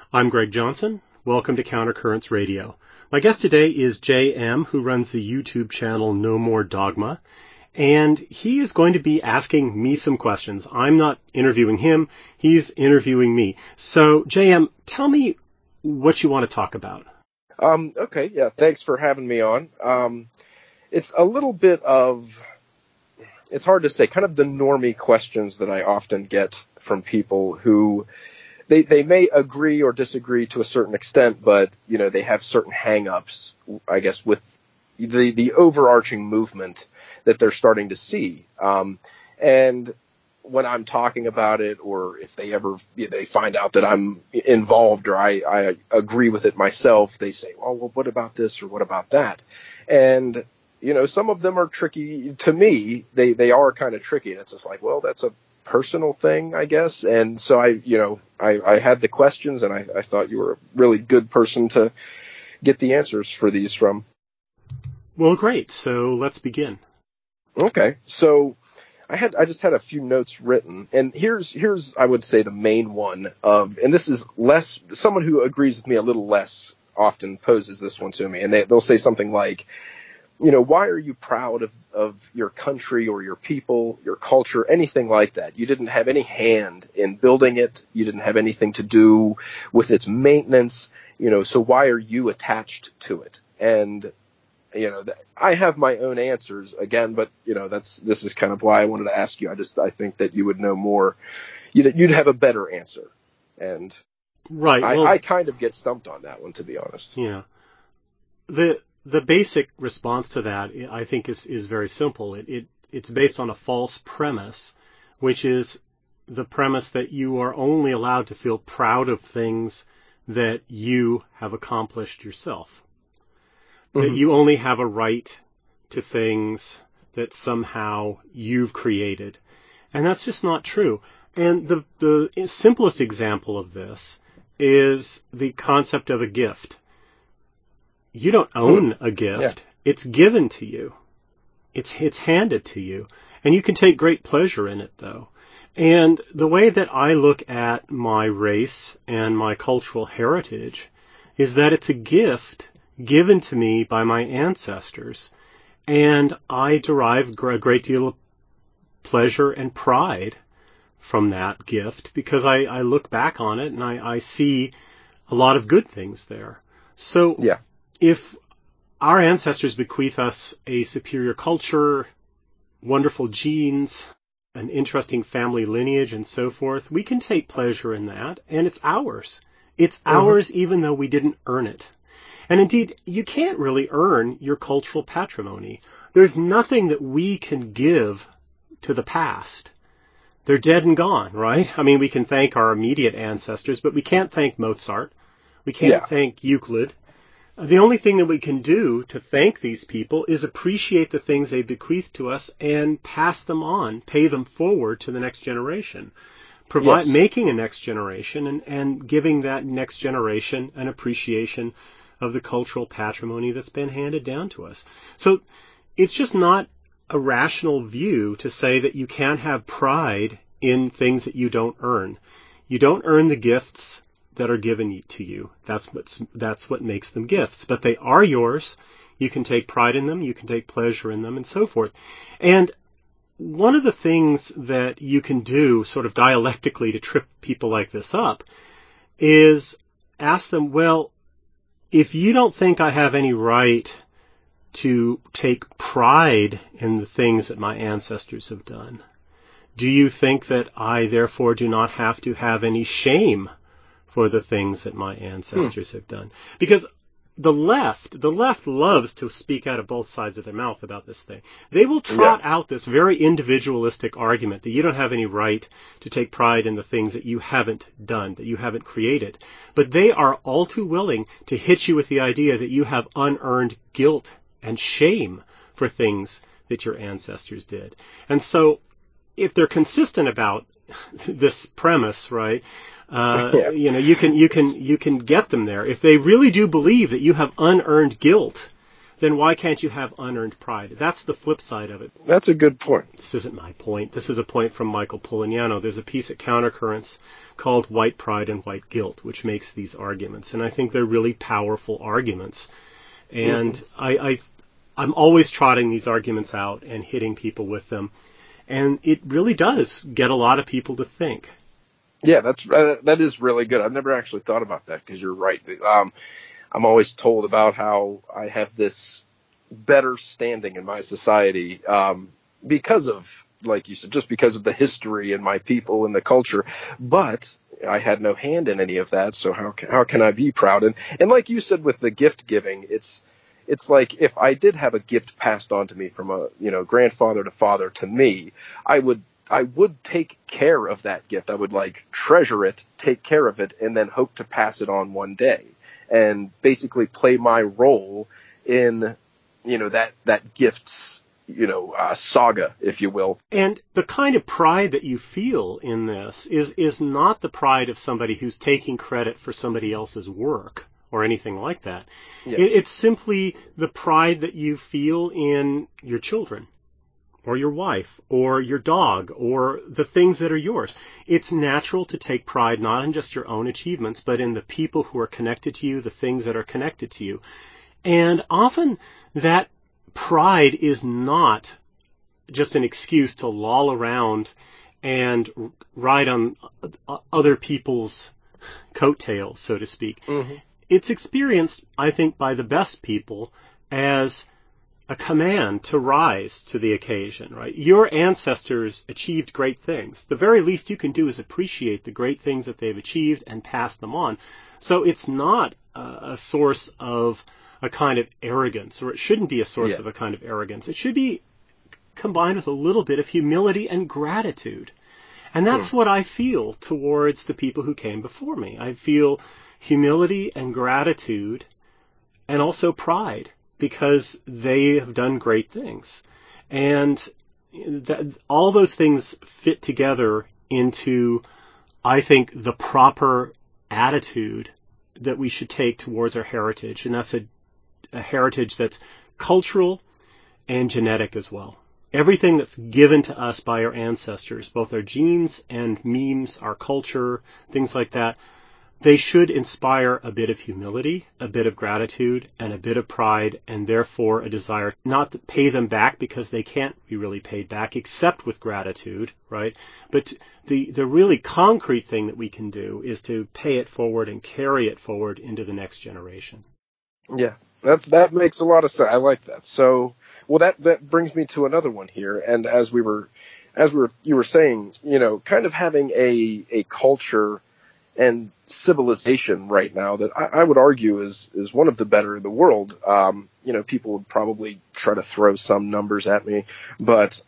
I'm Greg Johnson. Welcome to Countercurrents Radio. My guest today is J.M., who runs the YouTube channel No More Dogma, and he is going to be asking me some questions. I'm not interviewing him, he's interviewing me. So, J.M., tell me what you want to talk about. Okay, yeah, thanks for having me on. It's a little bit of, it's hard to say, kind of the normie questions that I often get from people who, they may agree or disagree to a certain extent, but, you know, they have certain hang-ups, I guess, with the overarching movement that they're starting to see. And when I'm talking about it, or if they find out that I'm involved or I agree with it myself, they say, well, what about this or what about that? And, you know, some of them are tricky to me. They are kind of tricky. And it's just like, well, that's a personal thing, I guess. And so I had the questions, and I thought you were a really good person to get the answers for these from. Well, great. So let's begin. Okay. So I just had a few notes written, and here's I would say the main one of, and this is less, someone who agrees with me a little less often poses this one to me, and they'll say something like, you know, why are you proud of your country or your people, your culture, anything like that? You didn't have any hand in building it. You didn't have anything to do with its maintenance, you know, so why are you attached to it? And, you know, I have my own answers again, but, you know, this is kind of why I wanted to ask you. I think that you would know more. You'd have a better answer. And right. I kind of get stumped on that one, to be honest. Yeah. The basic response to that, I think, is very simple. It's based on a false premise, which is the premise that you are only allowed to feel proud of things that you have accomplished yourself. That you only have a right to things that somehow you've created. And that's just not true. And the simplest example of this is the concept of a gift. You don't own a gift. Yeah. It's given to you. It's handed to you. And you can take great pleasure in it, though. And the way that I look at my race and my cultural heritage is that it's a gift given to me by my ancestors. And I derive a great deal of pleasure and pride from that gift because I look back on it and I see a lot of good things there. So yeah. If our ancestors bequeath us a superior culture, wonderful genes, an interesting family lineage, and so forth, we can take pleasure in that, and it's ours. It's ours even though we didn't earn it. And indeed, you can't really earn your cultural patrimony. There's nothing that we can give to the past. They're dead and gone, right? I mean, we can thank our immediate ancestors, but we can't thank Mozart. We can't thank Euclid. The only thing that we can do to thank these people is appreciate the things they bequeath to us and pass them on, pay them forward to the next generation. Making a next generation and giving that next generation an appreciation of the cultural patrimony that's been handed down to us. So it's just not a rational view to say that you can't have pride in things that you don't earn. You don't earn the gifts that are given to you. That's what makes them gifts. But they are yours. You can take pride in them. You can take pleasure in them and so forth. And one of the things that you can do sort of dialectically to trip people like this up is ask them, well, if you don't think I have any right to take pride in the things that my ancestors have done, do you think that I therefore do not have to have any shame for the things that my ancestors have done? Because the left loves to speak out of both sides of their mouth about this thing. They will trot out this very individualistic argument that you don't have any right to take pride in the things that you haven't done, that you haven't created. But they are all too willing to hit you with the idea that you have unearned guilt and shame for things that your ancestors did. And so if they're consistent about this premise, right, you know, you can get them there. If they really do believe that you have unearned guilt then why can't you have unearned pride? That's the flip side of it. That's a good point. This isn't my point. This is a point from Michael Polignano. There's a piece at Countercurrents called White Pride and White Guilt, which makes these arguments. And I think they're really powerful arguments. And I'm always trotting these arguments out and hitting people with them. And it really does get a lot of people to think. Yeah, that is really good. I've never actually thought about that because you're right. I'm always told about how I have this better standing in my society because of, like you said, just because of the history and my people and the culture. But I had no hand in any of that, so how can I be proud? And like you said with the gift giving, it's like if I did have a gift passed on to me from a grandfather to father to me, I would take care of that gift. I would treasure it, take care of it, and then hope to pass it on one day. And basically play my role in, that gift's, saga, if you will. And the kind of pride that you feel in this is not the pride of somebody who's taking credit for somebody else's work or anything like that. Yes. It's simply the pride that you feel in your children, or your wife, or your dog, or the things that are yours. It's natural to take pride not in just your own achievements, but in the people who are connected to you, the things that are connected to you. And often that pride is not just an excuse to loll around and ride on other people's coattails, so to speak. Mm-hmm. It's experienced, I think, by the best people as a command to rise to the occasion, right? Your ancestors achieved great things. The very least you can do is appreciate the great things that they've achieved and pass them on. So it's not a source of a kind of arrogance, or it shouldn't be a source of a kind of arrogance. It should be combined with a little bit of humility and gratitude. And that's what I feel towards the people who came before me. I feel humility and gratitude and also pride, because they have done great things. And all those things fit together into, I think, the proper attitude that we should take towards our heritage. And that's a heritage that's cultural and genetic as well. Everything that's given to us by our ancestors, both our genes and memes, our culture, things like that, they should inspire a bit of humility, a bit of gratitude, and a bit of pride, and therefore a desire not to pay them back, because they can't be really paid back except with gratitude, right? But the really concrete thing that we can do is to pay it forward and carry it forward into the next generation. Yeah, that makes a lot of sense. I like that. So, well, that brings me to another one here. And you were saying, kind of having a culture and civilization right now that I would argue is one of the better in the world. People would probably try to throw some numbers at me, but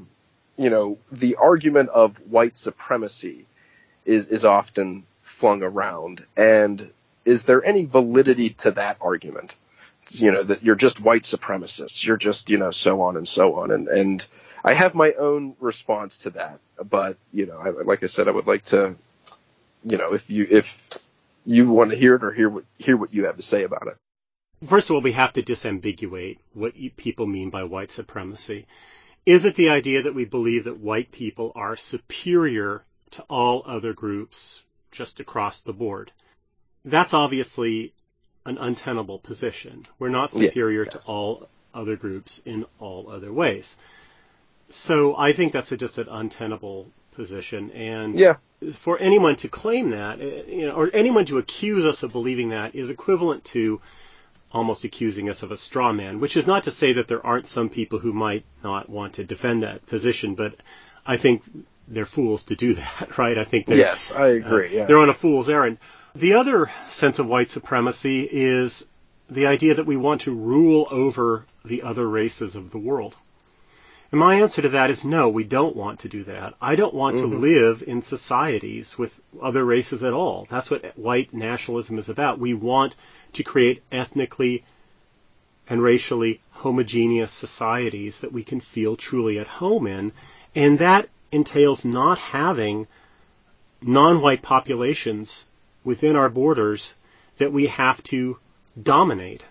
the argument of white supremacy is often flung around. And is there any validity to that argument? That you're just white supremacists, you're just, so on and so on. And I have my own response to that, but, like I said, I would like to, if you want to hear it or hear what you have to say about it. First of all, we have to disambiguate what people mean by white supremacy. Is it the idea that we believe that white people are superior to all other groups just across the board? That's obviously an untenable position. We're not superior to all other groups in all other ways. So I think that's just an untenable position. And for anyone to claim that, or anyone to accuse us of believing that, is equivalent to almost accusing us of a straw man, which is not to say that there aren't some people who might not want to defend that position, but I think they're fools to do that, right? I think yes, I agree. They're on a fool's errand. The other sense of white supremacy is the idea that we want to rule over the other races of the world. And my answer to that is no, we don't want to do that. I don't want to live in societies with other races at all. That's what white nationalism is about. We want to create ethnically and racially homogeneous societies that we can feel truly at home in. And that entails not having non-white populations within our borders that we have to dominate.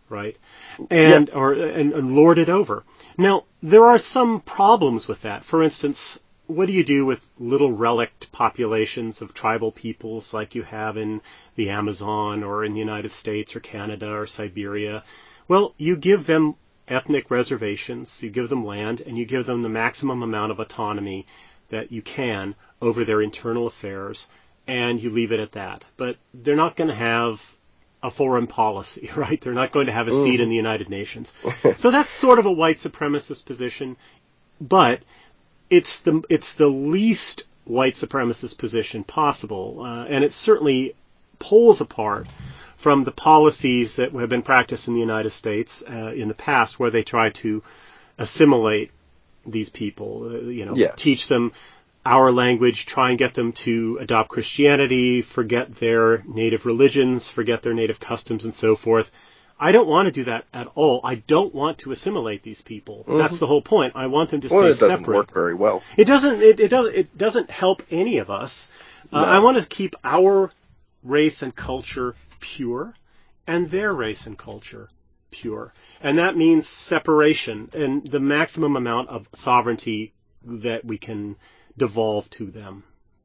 right? Yeah. And lord it over. Now, there are some problems with that. For instance, what do you do with little relict populations of tribal peoples like you have in the Amazon or in the United States or Canada or Siberia? Well, you give them ethnic reservations, you give them land, and you give them the maximum amount of autonomy that you can over their internal affairs, and you leave it at that. But they're not going to have a foreign policy, right? They're not going to have a seat in the United Nations. So that's sort of a white supremacist position, but it's the least white supremacist position possible, and it certainly pulls apart from the policies that have been practiced in the United States in the past, where they try to assimilate these people, Yes. teach them our language, try and get them to adopt Christianity, forget their native religions, forget their native customs, and so forth. I don't want to do that at all. I don't want to assimilate these people. That's the whole point. I want them to stay separate. It doesn't work very well. It doesn't help any of us. No. I want to keep our race and culture pure, and their race and culture pure. And that means separation and the maximum amount of sovereignty that we can devolve to them.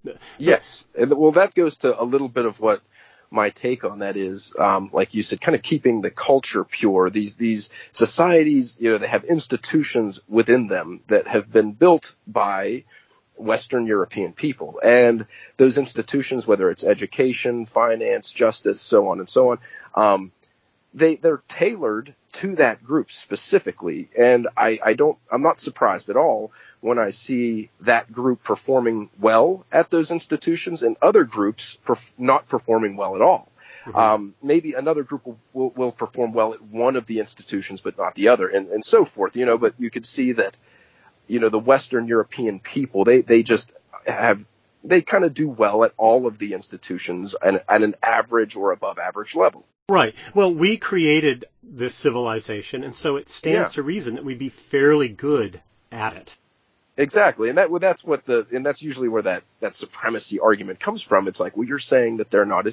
Yes. And well, that goes to a little bit of what my take on that is, like you said, kind of keeping the culture pure. These societies, they have institutions within them that have been built by Western European people. And those institutions, whether it's education, finance, justice, so on and so on, they're tailored to that group specifically. And I'm not surprised at all when I see that group performing well at those institutions and other groups not performing well at all. Mm-hmm. Maybe another group will perform well at one of the institutions, but not the other, and so forth, but you could see that, the Western European people, they kind of do well at all of the institutions and at an average or above average level. Right. Well, we created this civilization, and so it stands to reason that we'd be fairly good at it. Exactly, and that's usually where that supremacy argument comes from. It's like, well, you're saying that they're not as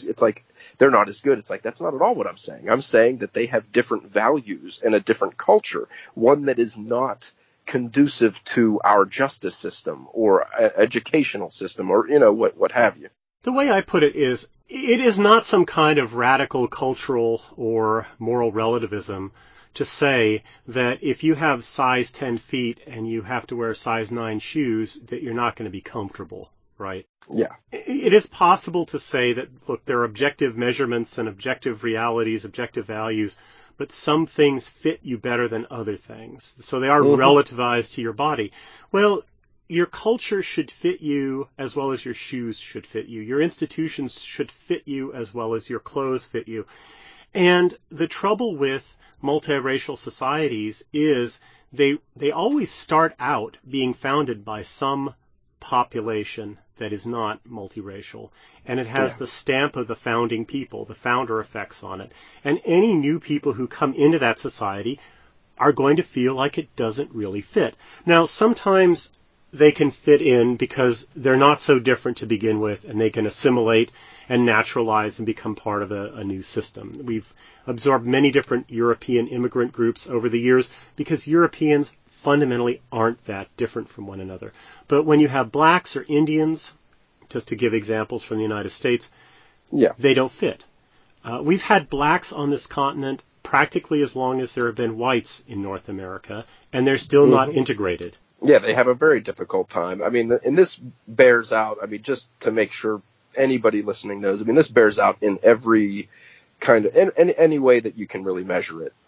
good. It's like, that's not at all what I'm saying. I'm saying that they have different values and a different culture, one that is not conducive to our justice system or educational system or what have you. The way I put it is not some kind of radical cultural or moral relativism to say that if you have size 10 feet and you have to wear size 9 shoes, that you're not going to be comfortable, right? Yeah. It is possible to say that, look, there are objective measurements and objective realities, objective values, but some things fit you better than other things. So they are relativized to your body. Well, your culture should fit you as well as your shoes should fit you. Your institutions should fit you as well as your clothes fit you. And the trouble with multiracial societies is they always start out being founded by some population that is not multiracial, and it has the stamp of the founding people, the founder effects on it. And any new people who come into that society are going to feel like it doesn't really fit. Now, sometimes they can fit in because they're not so different to begin with, and they can assimilate and naturalize and become part of a new system. We've absorbed many different European immigrant groups over the years because Europeans fundamentally aren't that different from one another. But when you have blacks or Indians, just to give examples from the United States, they don't fit. We've had blacks on this continent practically as long as there have been whites in North America, and they're still not integrated. Yeah, they have a very difficult time. I mean, and this bears out, just to make sure anybody listening knows, this bears out in every kind of, in any way that you can really measure it.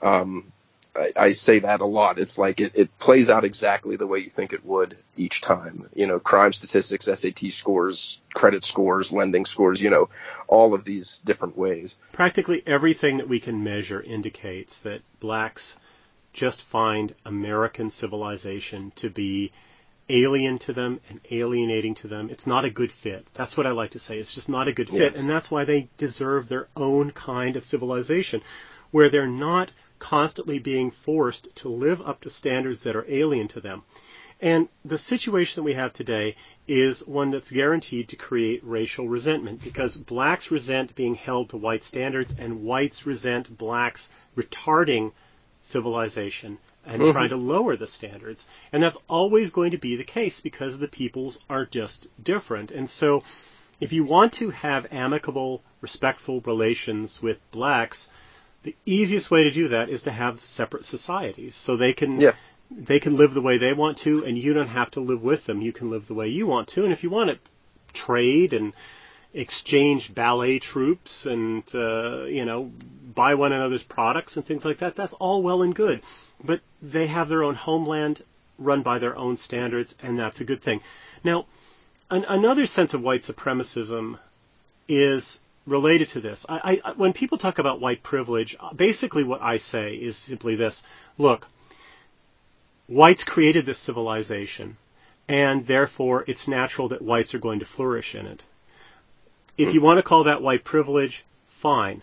I say that a lot. It's like it plays out exactly the way you think it would each time. Crime statistics, SAT scores, credit scores, lending scores, all of these different ways. Practically everything that we can measure indicates that blacks just find American civilization to be alien to them and alienating to them. It's not a good fit. That's what I like to say. It's just not a good fit. Yes. And that's why they deserve their own kind of civilization, where they're not constantly being forced to live up to standards that are alien to them. And the situation that we have today is one that's guaranteed to create racial resentment because blacks resent being held to white standards and whites resent blacks retarding civilization and trying to lower the standards. And that's always going to be the case because the peoples are just different. And so if you want to have amicable, respectful relations with blacks, the easiest way to do that is to have separate societies so they can live the way they want to and you don't have to live with them. You can live the way you want to. And if you want to trade and exchange ballet troupes and, buy one another's products and things like that, that's all well and good. But they have their own homeland run by their own standards, and that's a good thing. Now, another sense of white supremacism is related to this. When people talk about white privilege, basically what I say is simply this. Look, whites created this civilization, and therefore it's natural that whites are going to flourish in it. If you want to call that white privilege, fine.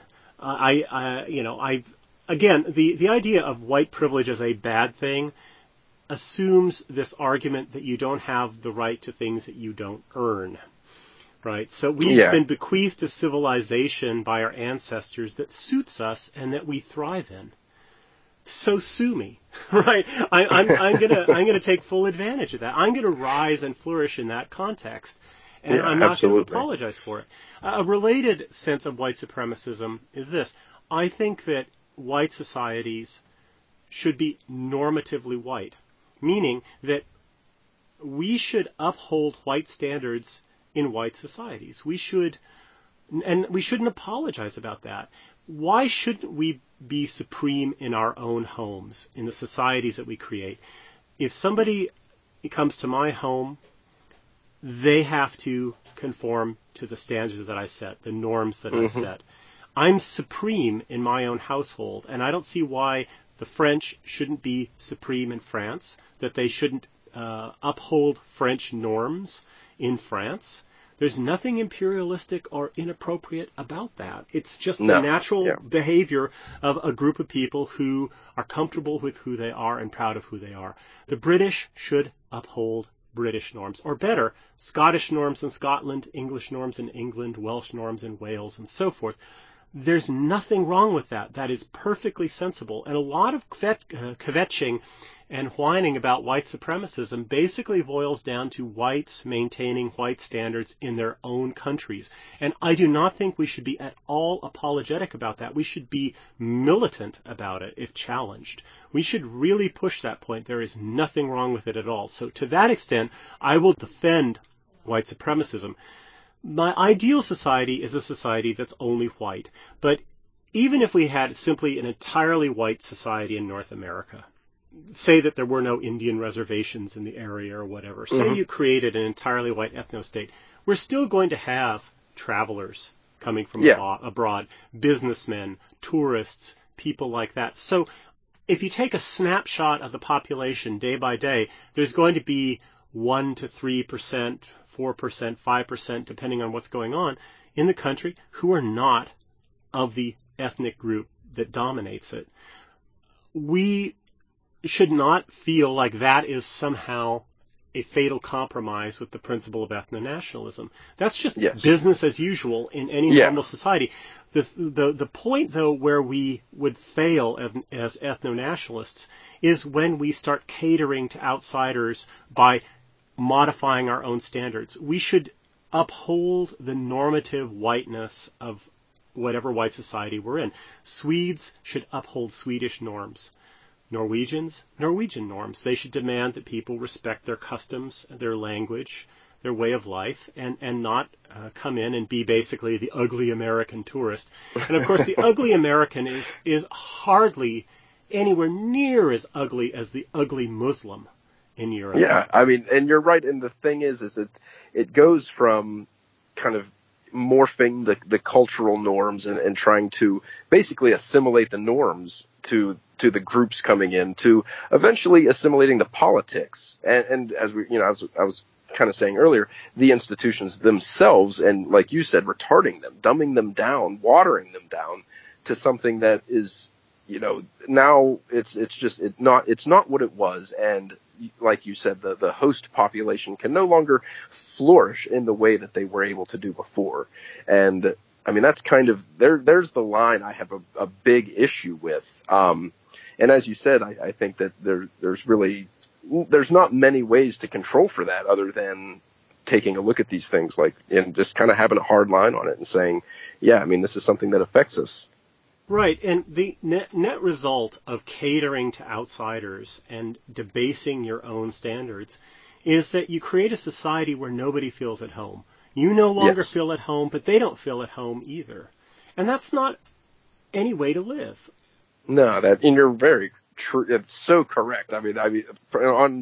Again, the idea of white privilege as a bad thing assumes this argument that you don't have the right to things that you don't earn. Right? So we've been bequeathed a civilization by our ancestors that suits us and that we thrive in. So sue me, right? I'm gonna take full advantage of that. I'm gonna rise and flourish in that context, and I'm not going to apologize for it. A related sense of white supremacism is this: I think that white societies should be normatively white, meaning that we should uphold white standards in white societies. We shouldn't apologize about that. Why shouldn't we be supreme in our own homes, in the societies that we create? If somebody comes to my home, they have to conform to the standards that I set, the norms that I set. I'm supreme in my own household, and I don't see why the French shouldn't be supreme in France, that they shouldn't uphold French norms in France. There's nothing imperialistic or inappropriate about that. It's just the natural behavior of a group of people who are comfortable with who they are and proud of who they are. The British should uphold British norms, or better, Scottish norms in Scotland, English norms in England, Welsh norms in Wales, and so forth. There's nothing wrong with that. That is perfectly sensible. And a lot of kvetching and whining about white supremacism basically boils down to whites maintaining white standards in their own countries. And I do not think we should be at all apologetic about that. We should be militant about it if challenged. We should really push that point. There is nothing wrong with it at all. So to that extent, I will defend white supremacism. My ideal society is a society that's only white. But even if we had simply an entirely white society in North America, say that there were no Indian reservations in the area or whatever, say you created an entirely white ethno-state, we're still going to have travelers coming from abroad, businessmen, tourists, people like that. So if you take a snapshot of the population day by day, there's going to be 1 to 3%, 4%, 5%, depending on what's going on in the country, who are not of the ethnic group that dominates it. We should not feel like that is somehow a fatal compromise with the principle of ethno-nationalism. That's just business as usual in any normal society. The point, though, where we would fail as ethno-nationalists is when we start catering to outsiders by modifying our own standards. We should uphold the normative whiteness of whatever white society we're in. Swedes should uphold Swedish norms. Norwegians, Norwegian norms. They should demand that people respect their customs, their language, their way of life, and not come in and be basically the ugly American tourist. And of course, the ugly American is hardly anywhere near as ugly as the ugly Muslim in Europe. Yeah, I mean, and you're right. And the thing is it goes from kind of morphing the cultural norms and trying to basically assimilate the norms to the groups coming in, to eventually assimilating the politics. And as I was kind of saying earlier, the institutions themselves, and like you said, retarding them, dumbing them down, watering them down to something that is now it's not what it was. And like you said, the host population can no longer flourish in the way that they were able to do before. And I mean, that's kind of there's the line I have a big issue with. And as you said, I think that there's not many ways to control for that other than taking a look at these things and just kind of having a hard line on it and saying, yeah, I mean, this is something that affects us. Right, and the net result of catering to outsiders and debasing your own standards is that you create a society where nobody feels at home. You no longer Yes. feel at home, but they don't feel at home either. And that's not any way to live. No, and you're very true. It's so correct. I mean, on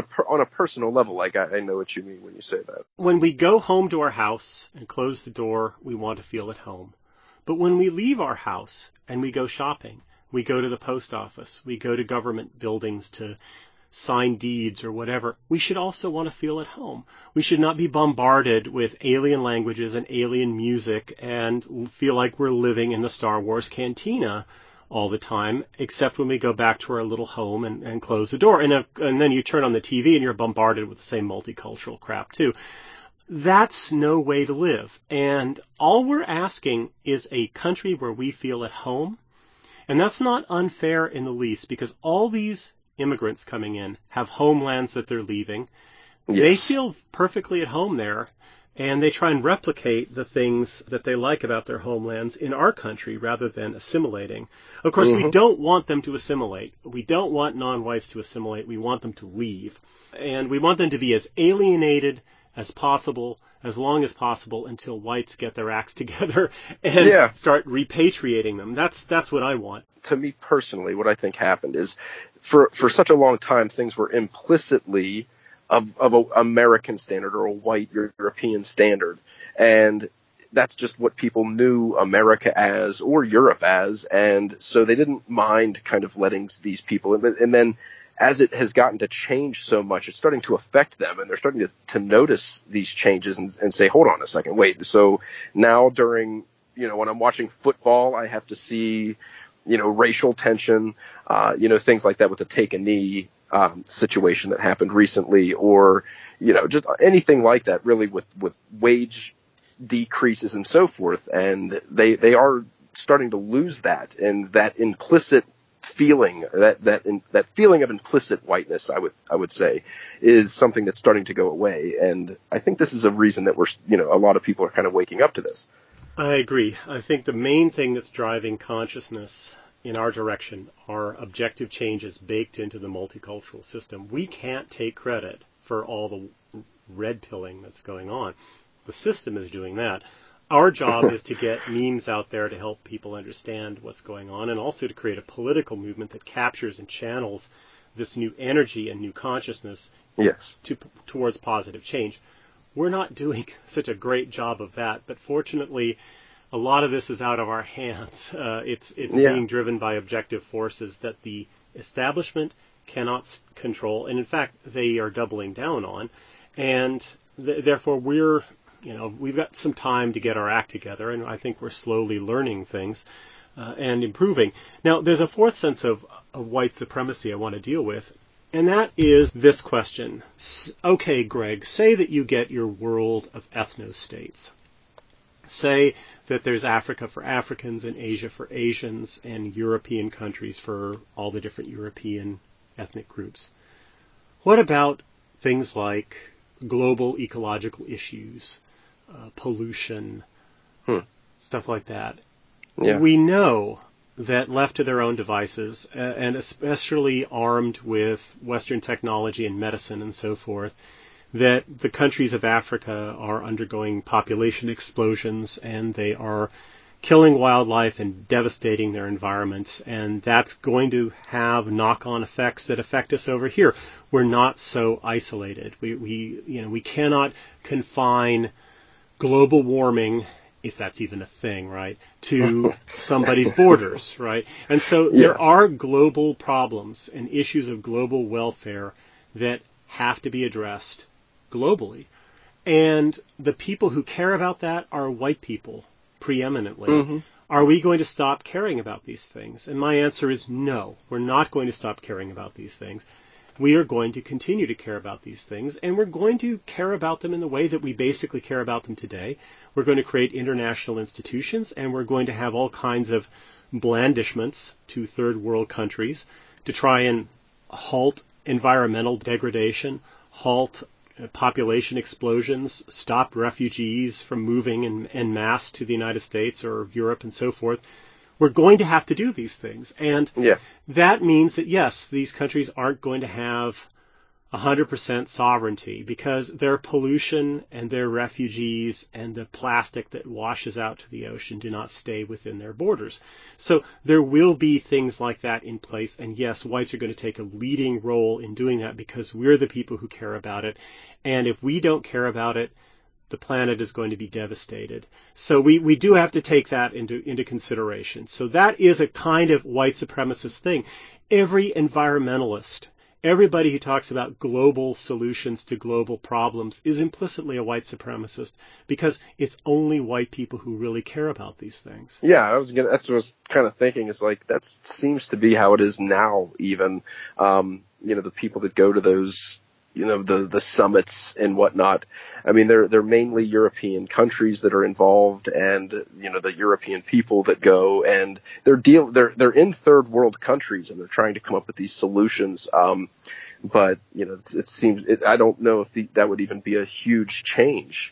a personal level, like I know what you mean when you say that. When we go home to our house and close the door, we want to feel at home. But when we leave our house and we go shopping, we go to the post office, we go to government buildings to sign deeds or whatever, we should also want to feel at home. We should not be bombarded with alien languages and alien music and feel like we're living in the Star Wars cantina all the time, except when we go back to our little home and close the door. And then you turn on the TV and you're bombarded with the same multicultural crap too. That's no way to live. And all we're asking is a country where we feel at home. And that's not unfair in the least, because all these immigrants coming in have homelands that they're leaving. Yes. They feel perfectly at home there, and they try and replicate the things that they like about their homelands in our country rather than assimilating. Of course, we don't want them to assimilate. We don't want non-whites to assimilate. We want them to leave. And we want them to be as alienated as possible, as long as possible, until whites get their acts together and start repatriating them. That's what I want. To me personally, what I think happened is for such a long time, things were implicitly of an American standard or a white European standard. And that's just what people knew America as or Europe as. And so they didn't mind kind of letting these people in. And then as it has gotten to change so much, it's starting to affect them, and they're starting to notice these changes and say, hold on a second, wait. So now during, when I'm watching football, I have to see, racial tension, things like that with the take a knee situation that happened recently, or, just anything like that, really, with wage decreases and so forth. And they are starting to lose that, and that implicit feeling, that feeling of implicit whiteness, I would say, is something that's starting to go away. And I think this is a reason that a lot of people are kind of waking up to this. I agree. I think the main thing that's driving consciousness in our direction are objective changes baked into the multicultural system. We can't take credit for all the red pilling that's going on. The system is doing that. Our job is to get memes out there to help people understand what's going on, and also to create a political movement that captures and channels this new energy and new consciousness towards positive change. We're not doing such a great job of that, but fortunately, a lot of this is out of our hands. It's being driven by objective forces that the establishment cannot control, and in fact, they are doubling down on, and therefore we've got some time to get our act together, and I think we're slowly learning things and improving. Now, there's a fourth sense of white supremacy I want to deal with, and that is this question. Okay, Greg, say that you get your world of ethno-states. Say that there's Africa for Africans and Asia for Asians and European countries for all the different European ethnic groups. What about things like global ecological issues, pollution, stuff like that? Yeah. We know that left to their own devices, and especially armed with Western technology and medicine and so forth, that the countries of Africa are undergoing population explosions, and they are killing wildlife and devastating their environments, and that's going to have knock-on effects that affect us over here. We're not so isolated. We cannot confine global warming, if that's even a thing, right, to somebody's borders, right? And so there are global problems and issues of global welfare that have to be addressed globally. And the people who care about that are white people, preeminently. Are we going to stop caring about these things? And my answer is no. We're not going to stop caring about these things. We are going to continue to care about these things, and we're going to care about them in the way that we basically care about them today. We're going to create international institutions, and we're going to have all kinds of blandishments to third world countries to try and halt environmental degradation, halt population explosions, stop refugees from moving en masse to the United States or Europe and so forth. We're going to have to do these things. And that means that, yes, these countries aren't going to have 100% sovereignty because their pollution and their refugees and the plastic that washes out to the ocean do not stay within their borders. So there will be things like that in place. And yes, whites are going to take a leading role in doing that because we're the people who care about it. And if we don't care about it, the planet is going to be devastated. So we do have to take that into consideration. So that is a kind of white supremacist thing. Every environmentalist, everybody who talks about global solutions to global problems is implicitly a white supremacist because it's only white people who really care about these things. Yeah, that's what I was kind of thinking is like, that seems to be how it is now even. The people that go to those, the summits and whatnot. I mean, they're mainly European countries that are involved, and the European people that go, and they're in third world countries, and they're trying to come up with these solutions. But it seems I don't know if that would even be a huge change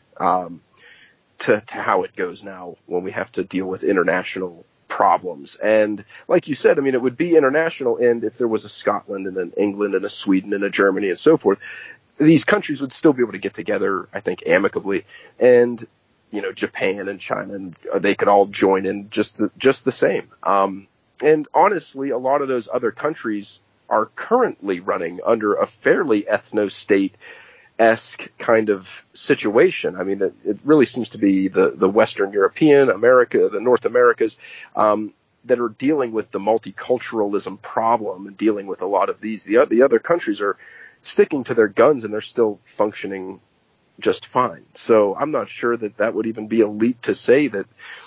to how it goes now when we have to deal with international problems. And like you said, I mean, it would be international, and if there was a Scotland and an England and a Sweden and a Germany and so forth, these countries would still be able to get together, I think, amicably. And Japan and China, and they could all join in just the same. And honestly, a lot of those other countries are currently running under a fairly ethno-state-esque kind of situation. I mean, it really seems to be the Western European, America, the North Americas, that are dealing with the multiculturalism problem and dealing with a lot of these. The other countries are sticking to their guns, and they're still functioning just fine. So I'm not sure that would even be a leap to say that,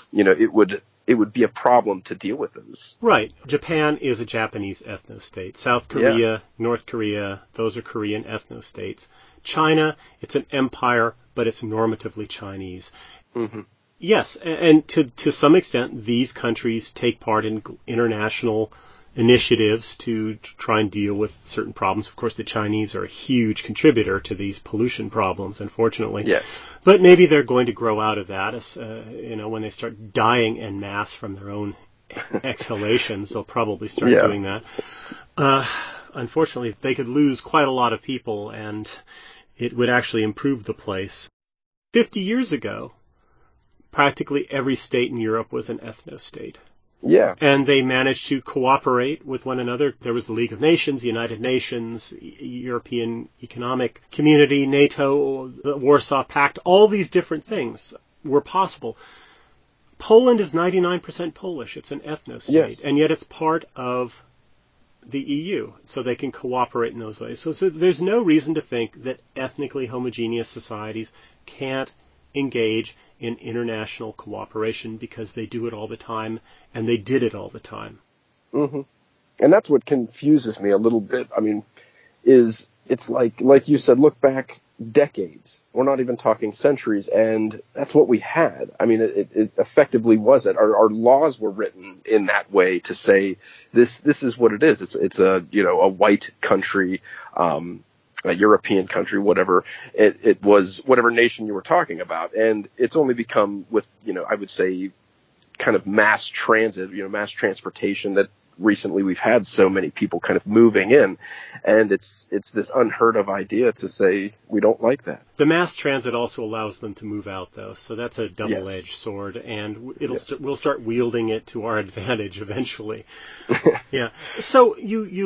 it would be a problem to deal with those. Right. Japan is a Japanese ethno-state. South Korea, North Korea, those are Korean ethno-states. China, it's an empire, but it's normatively Chinese. Mm-hmm. Yes, and to some extent, these countries take part in international initiatives to try and deal with certain problems. Of course, the Chinese are a huge contributor to these pollution problems, unfortunately. Yes. But maybe they're going to grow out of that, when they start dying en masse from their own exhalations, they'll probably start doing that. Unfortunately, they could lose quite a lot of people, and it would actually improve the place. 50 years ago, practically every state in Europe was an ethno-state. Yeah. And they managed to cooperate with one another. There was the League of Nations, the United Nations, European Economic Community, NATO, the Warsaw Pact. All these different things were possible. Poland is 99% Polish. It's an ethno-state. Yes. And yet it's part of the EU, so they can cooperate in those ways. So there's no reason to think that ethnically homogeneous societies can't engage in international cooperation because they do it all the time, and they did it all the time. Mm-hmm. And that's what confuses me a little bit. I mean, it's like you said, look back decades. We're not even talking centuries, and that's what we had. I mean, it effectively was it. Our laws were written in that way to say this is what it is. It's a white country, a European country, whatever it was, whatever nation you were talking about. And it's only become with, I would say kind of mass transit, mass transportation, that recently we've had so many people kind of moving in, and it's this unheard of idea to say we don't like that. The mass transit also allows them to move out, though, so that's a double-edged sword, and we'll start wielding it to our advantage eventually. Yeah. So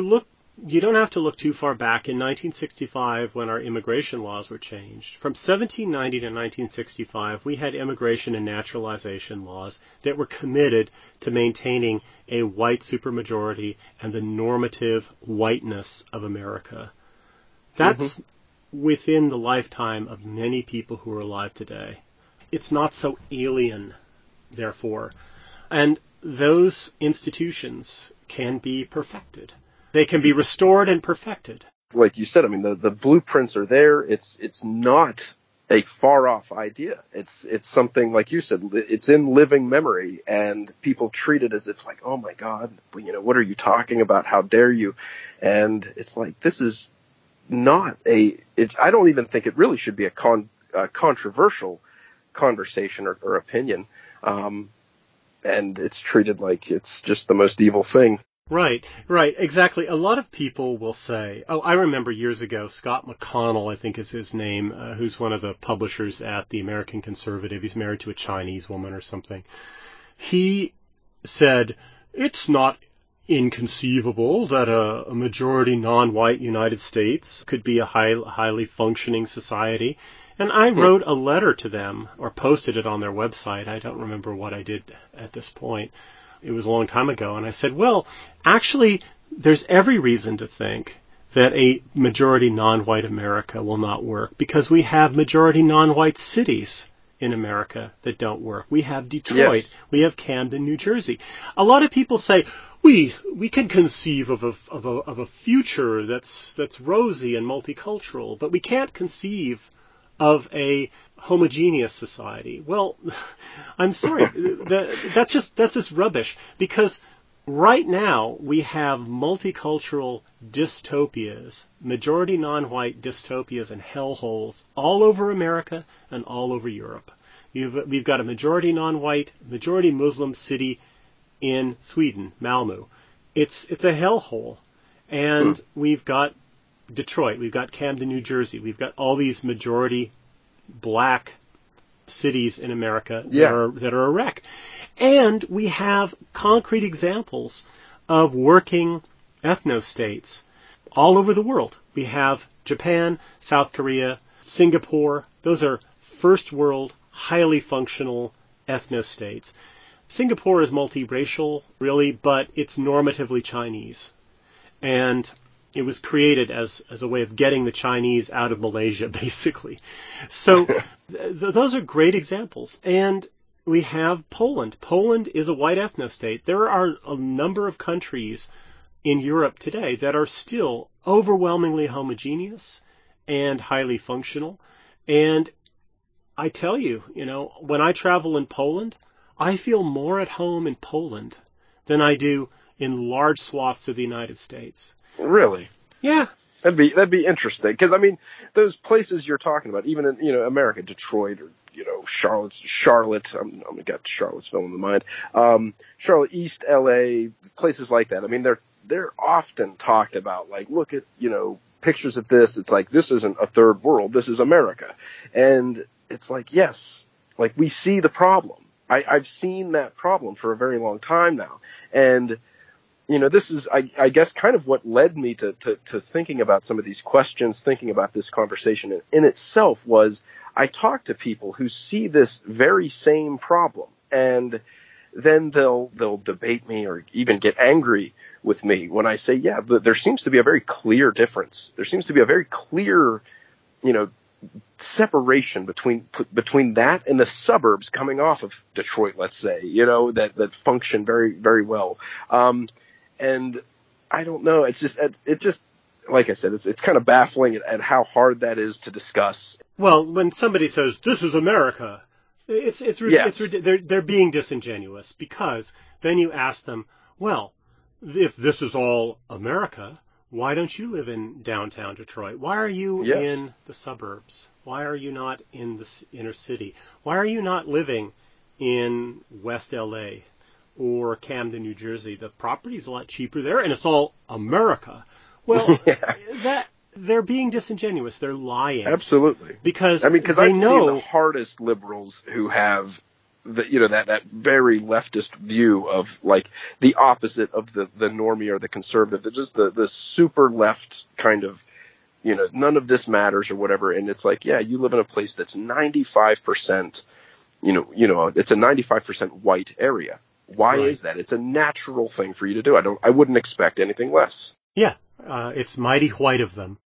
you don't have to look too far back. In 1965, when our immigration laws were changed, from 1790 to 1965, we had immigration and naturalization laws that were committed to maintaining a white supermajority and the normative whiteness of America. That's within the lifetime of many people who are alive today. It's not so alien, therefore. And those institutions can be perfected. They can be restored and perfected. Like you said, I mean, the blueprints are there. It's not a far off idea. It's something, like you said, it's in living memory, and people treat it as if like, oh my God, what are you talking about? How dare you? And it's like, this is not I don't even think it really should be a controversial conversation or opinion. And it's treated like it's just the most evil thing. Right, exactly. A lot of people will say, I remember years ago, Scott McConnell, I think is his name, who's one of the publishers at the American Conservative. He's married to a Chinese woman or something. He said, it's not inconceivable that a majority non-white United States could be a highly functioning society. And I wrote a letter to them, or posted it on their website. I don't remember what I did at this point. It was a long time ago. And I said, well, actually, there's every reason to think that a majority non-white America will not work, because we have majority non-white cities in America that don't work. We have Detroit. Yes. We have Camden, New Jersey. A lot of people say, we can conceive of a future that's rosy and multicultural, but we can't conceive of a homogeneous society. Well, I'm sorry, that's just rubbish, because right now we have multicultural dystopias, majority non-white dystopias and hellholes all over America and all over Europe. We've got a majority non-white, majority Muslim city in Sweden, Malmö. It's a hellhole. And we've got Detroit, we've got Camden, New Jersey, we've got all these majority black cities in America that are a wreck. And we have concrete examples of working ethno-states all over the world. We have Japan, South Korea, Singapore. Those are first world, highly functional ethno-states. Singapore is multiracial, really, but it's normatively Chinese. And it was created as a way of getting the Chinese out of Malaysia, basically. So those are great examples. And we have Poland. Poland is a white ethno-state. There are a number of countries in Europe today that are still overwhelmingly homogeneous and highly functional. And I tell you, when I travel in Poland, I feel more at home in Poland than I do in large swaths of the United States. Really? Yeah. That'd be interesting, because I mean, those places you're talking about, even in America, Detroit, or Charlotte. I'm got Charlottesville in the mind. Charlotte, East LA, places like that. I mean, they're often talked about. Like, look at pictures of this. It's like, this isn't a third world. This is America, and it's like, yes, like, we see the problem. I've seen that problem for a very long time now, and this is, I guess, kind of what led me to thinking about some of these questions, thinking about this conversation in itself, was I talk to people who see this very same problem, and then they'll debate me or even get angry with me when I say, yeah, there seems to be a very clear difference. There seems to be a very clear, separation between that and the suburbs coming off of Detroit, let's say, that function very, very well. And I don't know. It's just, like I said, it's kind of baffling at how hard that is to discuss. Well, when somebody says, this is America, they're being disingenuous, because then you ask them, well, if this is all America, why don't you live in downtown Detroit? Why are you in the suburbs? Why are you not in the inner city? Why are you not living in West LA or Camden, New Jersey? The property's a lot cheaper there, and it's all America. Well, they're being disingenuous. They're lying. Absolutely. Because I've know seen the hardest liberals who have that very leftist view of, like, the opposite of the normie or the conservative. They're just the super left kind of, none of this matters or whatever. And it's like, yeah, you live in a place that's 95%, it's a 95% white area. Why is that? It's a natural thing for you to do. I wouldn't expect anything less. Yeah. It's mighty white of them.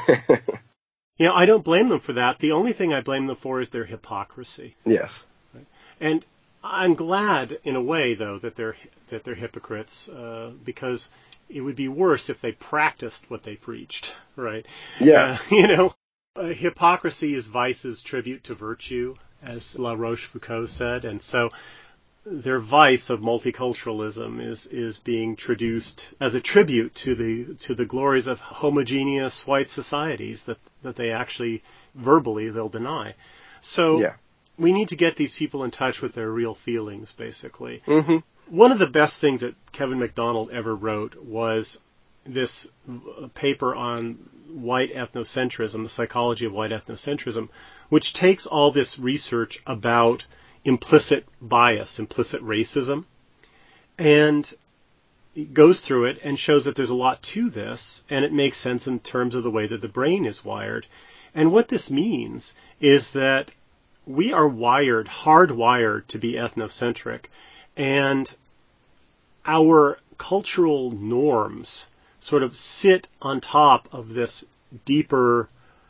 I don't blame them for that. The only thing I blame them for is their hypocrisy. Yes. And I'm glad, in a way, though, that they're hypocrites, because it would be worse if they practiced what they preached, right? Yeah. Hypocrisy is vice's tribute to virtue, as La Rochefoucauld said, and so their vice of multiculturalism is being traduced as a tribute to the glories of homogeneous white societies that they actually verbally they'll deny. So Yeah. we need to get these people in touch with their real feelings, basically. Mm-hmm. One of the best things that Kevin MacDonald ever wrote was this paper on white ethnocentrism, the psychology of white ethnocentrism, which takes all this research about implicit bias, implicit racism, and goes through it and shows that there's a lot to this, and it makes sense in terms of the way that the brain is wired. And what this means is that we are hardwired to be ethnocentric, and our cultural norms sort of sit on top of this deeper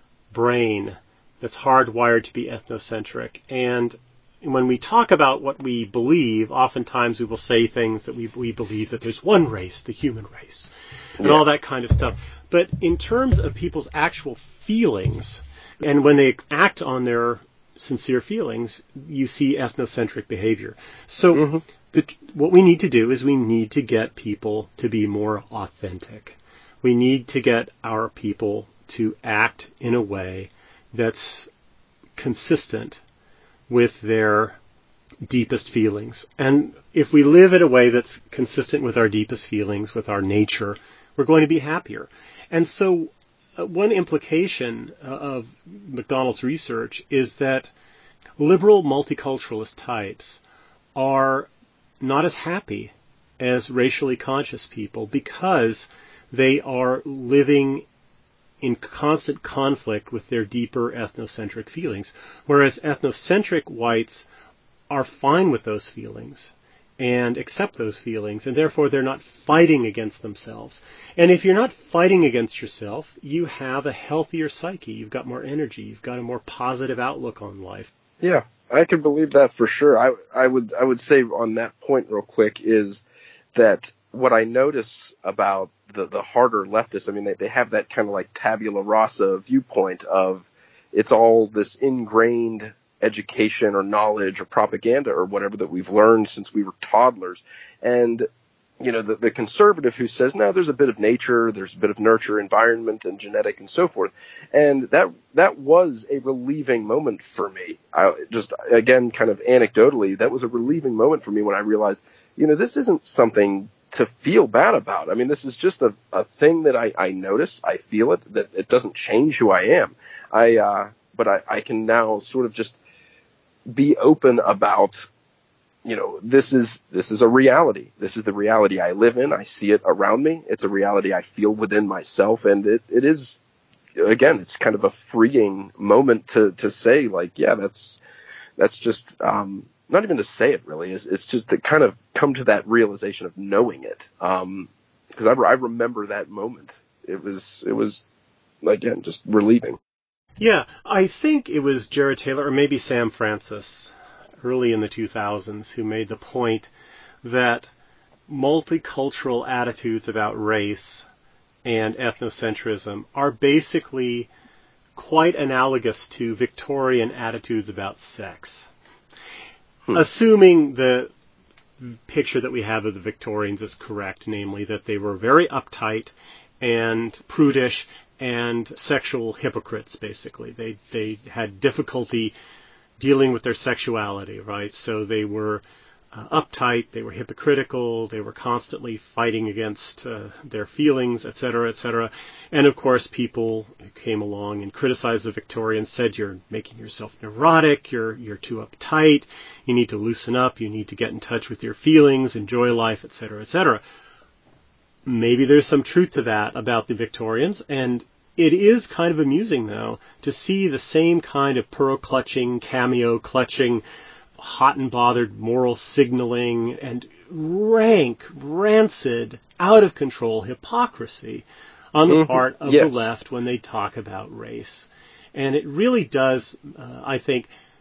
brain that's hardwired to be ethnocentric. And when we talk about what we believe, oftentimes we will say things that we believe that there's one race, the human race, and all that kind of stuff. But in terms of people's actual feelings, and when they act on their sincere feelings, you see ethnocentric behavior. So what we need to do is we need to get people to be more authentic. We need to get our people to act in a way that's consistent with their deepest feelings. And if we live in a way that's consistent with our deepest feelings, with our nature, we're going to be happier. And so one implication of MacDonald's research is that liberal multiculturalist types are not as happy as racially conscious people because they are living in constant conflict with their deeper ethnocentric feelings, whereas ethnocentric whites are fine with those feelings and accept those feelings, and therefore they're not fighting against themselves. And if you're not fighting against yourself, you have a healthier psyche. You've got more energy. You've got a more positive outlook on life. Yeah, I can believe that for sure. I would say on that point real quick is that what I notice about the harder leftists, I mean, they have that kind of like tabula rasa viewpoint of it's all this ingrained education or knowledge or propaganda or whatever that we've learned since we were toddlers. And, the conservative who says, no, there's a bit of nature, there's a bit of nurture, environment, and genetic and so forth. And that was a relieving moment for me. I just, again, kind of anecdotally, that was a relieving moment for me when I realized, this isn't something to feel bad about. I mean, this is just a thing that I notice, I feel it, that it doesn't change who I am. But I can now sort of just be open about, this is a reality. This is the reality I live in. I see it around me. It's a reality I feel within myself. And it is, again, it's kind of a freeing moment to say, like, yeah, that's just, not even to say it really, it's just to kind of come to that realization of knowing it. Because I remember that moment. It was again just relieving. Yeah, I think it was Jared Taylor or maybe Sam Francis early in the 2000s who made the point that multicultural attitudes about race and ethnocentrism are basically quite analogous to Victorian attitudes about sex. Assuming the picture that we have of the Victorians is correct, namely that they were very uptight and prudish and sexual hypocrites, basically. They had difficulty dealing with their sexuality, right? So they were uptight, they were hypocritical, they were constantly fighting against their feelings, etc., etc. And of course, people came along and criticized the Victorians, said you're making yourself neurotic, you're too uptight, you need to loosen up, you need to get in touch with your feelings, enjoy life, etc., etc. Maybe there's some truth to that about the Victorians, and it is kind of amusing, though, to see the same kind of pearl-clutching, cameo-clutching, hot and bothered moral signaling and rank, rancid, out-of-control hypocrisy on the part of the left when they talk about race. And it really does, I think,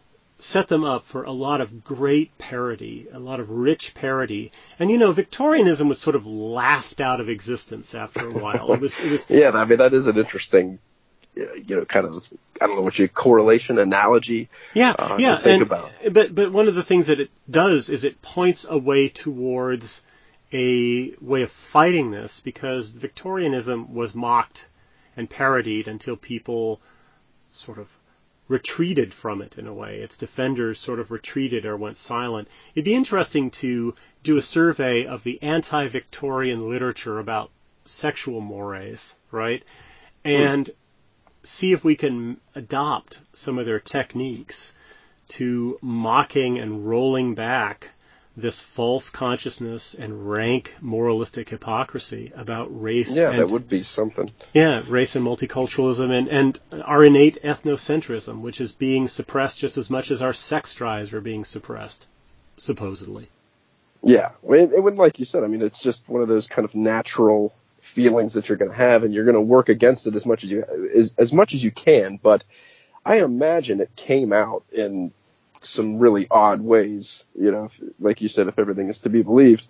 set them up for a lot of great parody, a lot of rich parody. And Victorianism was sort of laughed out of existence after a while. It was. Yeah, I mean, that is an interesting, kind of, I don't know what correlation, analogy. Yeah, to think about. But one of the things that it does is it points a way towards a way of fighting this, because Victorianism was mocked and parodied until people sort of retreated from it in a way. Its defenders sort of retreated or went silent. It'd be interesting to do a survey of the anti-Victorian literature about sexual mores, right? And see if we can adopt some of their techniques to mocking and rolling back this false consciousness and rank moralistic hypocrisy about race. Yeah, that would be something. Yeah, race and multiculturalism and our innate ethnocentrism, which is being suppressed just as much as our sex drives are being suppressed, supposedly. Yeah, it would, like you said, I mean, it's just one of those kind of natural feelings that you're going to have, and you're going to work against it as much as you can. But I imagine it came out in some really odd ways, like you said, if everything is to be believed.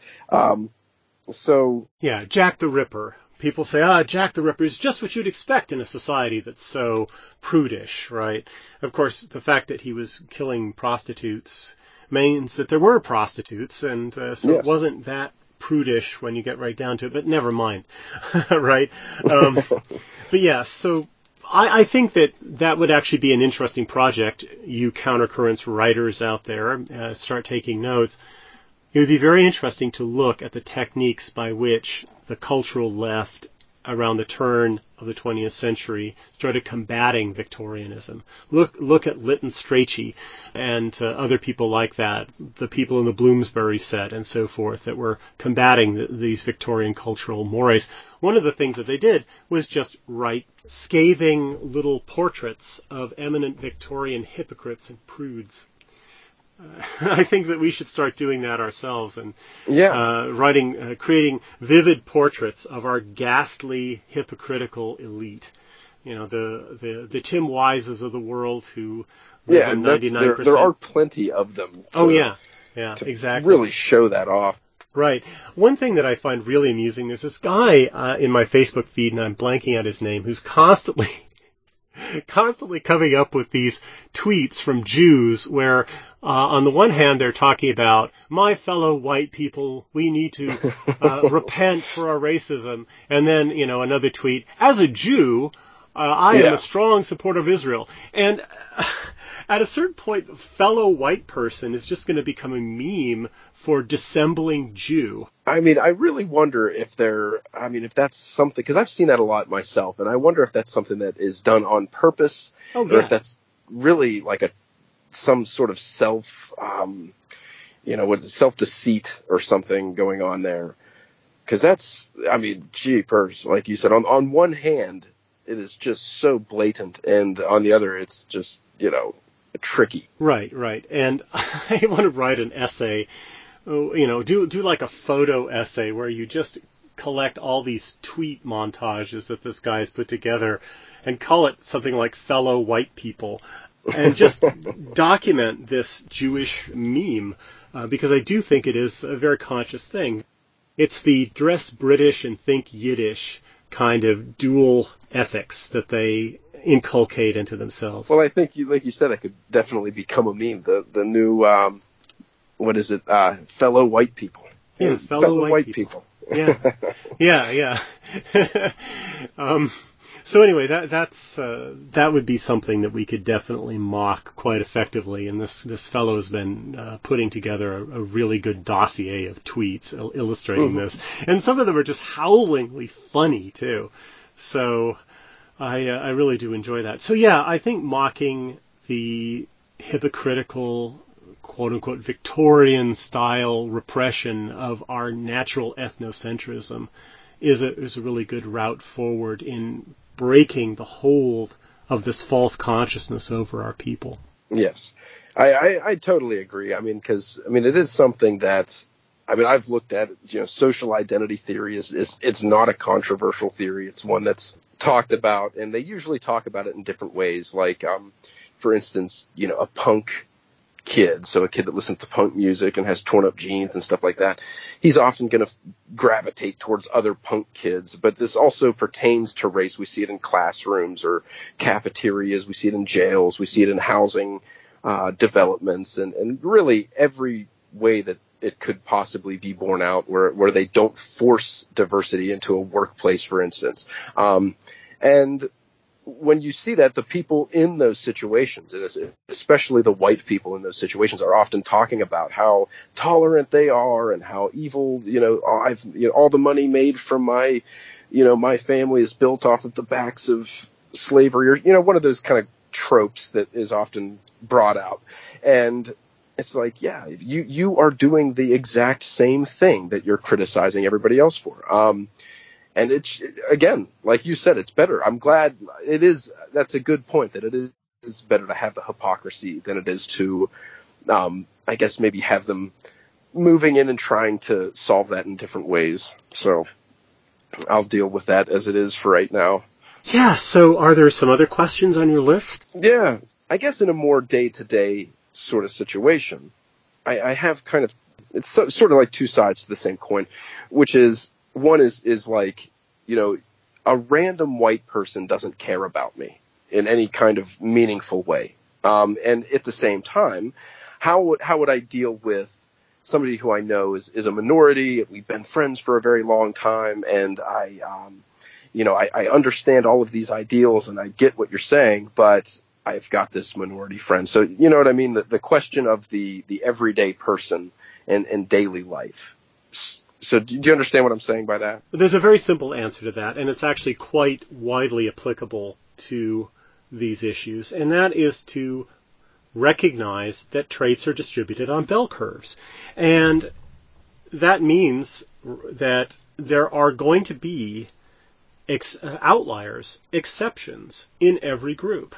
Yeah, Jack the Ripper. People say, Jack the Ripper is just what you'd expect in a society that's so prudish, right? Of course, the fact that he was killing prostitutes means that there were prostitutes, and so It wasn't that prudish when you get right down to it, but never mind, right? But yeah, so I think that would actually be an interesting project. You countercurrents writers out there, start taking notes. It would be very interesting to look at the techniques by which the cultural left around the turn of the 20th century started combating Victorianism. Look at Lytton Strachey and other people like that, the people in the Bloomsbury set and so forth that were combating these Victorian cultural mores. One of the things that they did was just write scathing little portraits of eminent Victorian hypocrites and prudes. I think that we should start doing that ourselves and creating vivid portraits of our ghastly, hypocritical elite. The Tim Wises of the world who live in 99%. There are plenty of them. Exactly. Really show that off. Right. One thing that I find really amusing is this guy in my Facebook feed, and I'm blanking out his name, who's constantly coming up with these tweets from Jews where, on the one hand, they're talking about, my fellow white people, we need to repent for our racism. And then, another tweet, as a Jew, I am a strong supporter of Israel. And at a certain point, the fellow white person is just going to become a meme for dissembling Jew. I mean, I really wonder if that's something, because I've seen that a lot myself, and I wonder if that's something that is done on purpose, or if that's really like some sort of self-deceit or something going on there. Because that's, jeepers, like you said, on one hand, it is just so blatant, and on the other, it's just, tricky. Right. And I want to write an essay, do like a photo essay where you just collect all these tweet montages that this guy's put together and call it something like Fellow White People and just document this Jewish meme, because I do think it is a very conscious thing. It's the dress British and think Yiddish kind of dual ethics that they inculcate into themselves. Well, I think, like you said, it could definitely become a meme. The new, Fellow White People. Yeah, fellow white people. Yeah. So anyway, that would be something that we could definitely mock quite effectively. And this fellow has been putting together a really good dossier of tweets illustrating this, and some of them are just howlingly funny too. So I really do enjoy that. So yeah, I think mocking the hypocritical, quote-unquote, Victorian-style repression of our natural ethnocentrism is a really good route forward in breaking the hold of this false consciousness over our people. Yes, I totally agree. Because it is something that, I've looked at it, social identity theory it's not a controversial theory. It's one that's talked about, and they usually talk about it in different ways. Like, for instance, a punk kid, so a kid that listens to punk music and has torn up jeans and stuff like that, he's often going to gravitate towards other punk kids. But this also pertains to race. We see it in classrooms or cafeterias. We see it in jails. We see it in housing developments, and really every way that it could possibly be borne out where they don't force diversity into a workplace, for instance. And when you see that, the people in those situations, and especially the white people in those situations, are often talking about how tolerant they are and how evil, all the money made from my family is built off of the backs of slavery, or, one of those kind of tropes that is often brought out. And it's like, yeah, you are doing the exact same thing that you're criticizing everybody else for. And it's, again, like you said, it's better. I'm glad it is. That's a good point, that it is better to have the hypocrisy than it is to, I guess, maybe have them moving in and trying to solve that in different ways. So I'll deal with that as it is for right now. Yeah, so are there some other questions on your list? Yeah, I guess in a more day-to-day sort of situation, I have kind of, it's sort of like two sides to the same coin, which is, one is like, a random white person doesn't care about me in any kind of meaningful way. And at the same time, how would I deal with somebody who I know is a minority? We've been friends for a very long time, and I understand all of these ideals, and I get what you're saying, but I've got this minority friend. So, you know what I mean? The question of the everyday person and daily life. So do you understand what I'm saying by that? There's a very simple answer to that, and it's actually quite widely applicable to these issues, and that is to recognize that traits are distributed on bell curves. And that means that there are going to be outliers, exceptions in every group.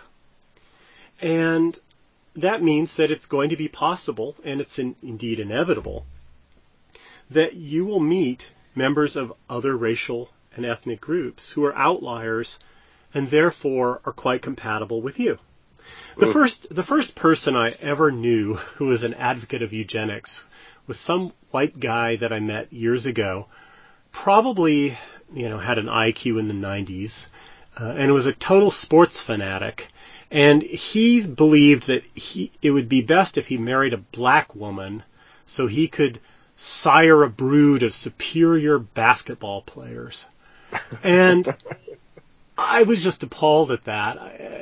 And that means that it's going to be possible, and it's indeed inevitable, that you will meet members of other racial and ethnic groups who are outliers and therefore are quite compatible with you. The first person I ever knew who was an advocate of eugenics was some white guy that I met years ago, probably, had an IQ in the 90s, and was a total sports fanatic. And he believed that it would be best if he married a black woman so he could sire a brood of superior basketball players. And I was just appalled at that.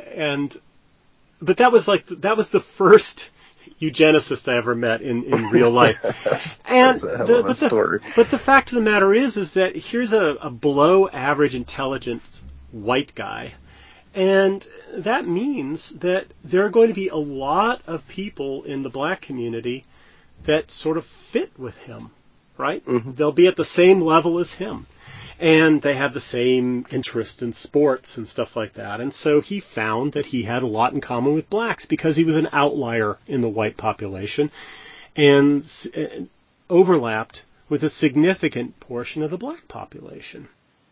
But that was the first eugenicist I ever met in real life. That's a hell of a story. But the fact of the matter is that here's a below average intelligent white guy. And that means that there are going to be a lot of people in the black community that sort of fit with him, right? Mm-hmm. They'll be at the same level as him. And they have the same interests in sports and stuff like that. And so he found that he had a lot in common with blacks because he was an outlier in the white population and overlapped with a significant portion of the black population.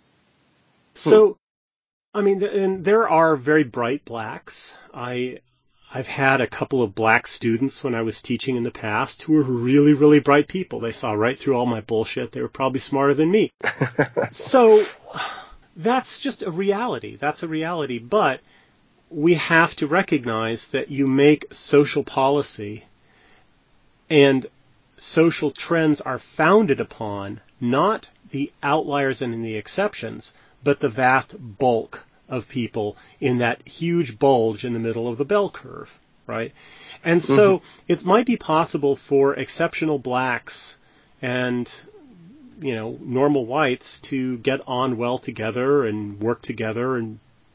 So, and there are very bright blacks. I've had a couple of black students when I was teaching in the past who were really, really bright people. They saw right through all my bullshit. They were probably smarter than me. So that's just a reality. That's a reality. But we have to recognize that you make social policy and social trends are founded upon not the outliers and the exceptions, but the vast bulk of people in that huge bulge in the middle of the bell curve, right? And so it might be possible for exceptional blacks and, normal whites to get on well together and work together and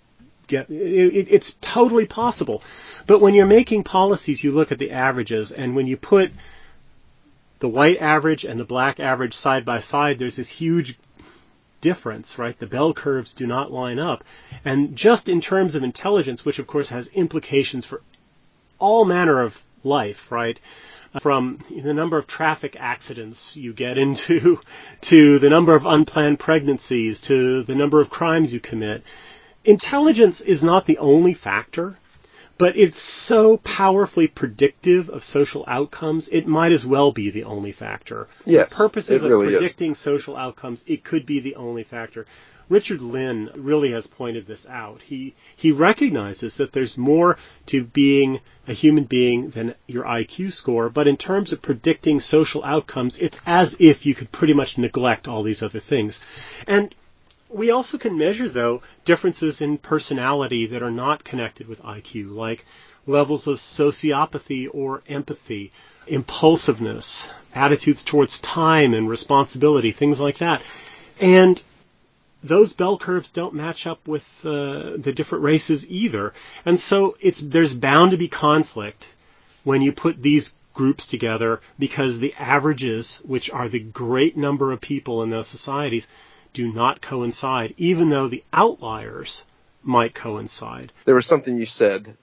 it's totally possible. But when you're making policies, you look at the averages, and when you put the white average and the black average side by side, there's this huge difference, right? The bell curves do not line up. And just in terms of intelligence, which of course has implications for all manner of life, right? From the number of traffic accidents you get into, to the number of unplanned pregnancies, to the number of crimes you commit. Intelligence is not the only factor, But it's so powerfully predictive of social outcomes, it might as well be the only factor. Yes, For purposes it really of is. predicting social outcomes, it could be the only factor. Richard Lynn really has pointed this out. He recognizes that there's more to being a human being than your IQ score, but in terms of predicting social outcomes, it's as if you could pretty much neglect all these other things. And we also can measure, though, differences in personality that are not connected with IQ, like levels of sociopathy or empathy, impulsiveness, attitudes towards time and responsibility, things like that. And those bell curves don't match up with the different races either. And so there's bound to be conflict when you put these groups together, because the averages, which are the great number of people in those societies, do not coincide, even though the outliers might coincide. There was something you said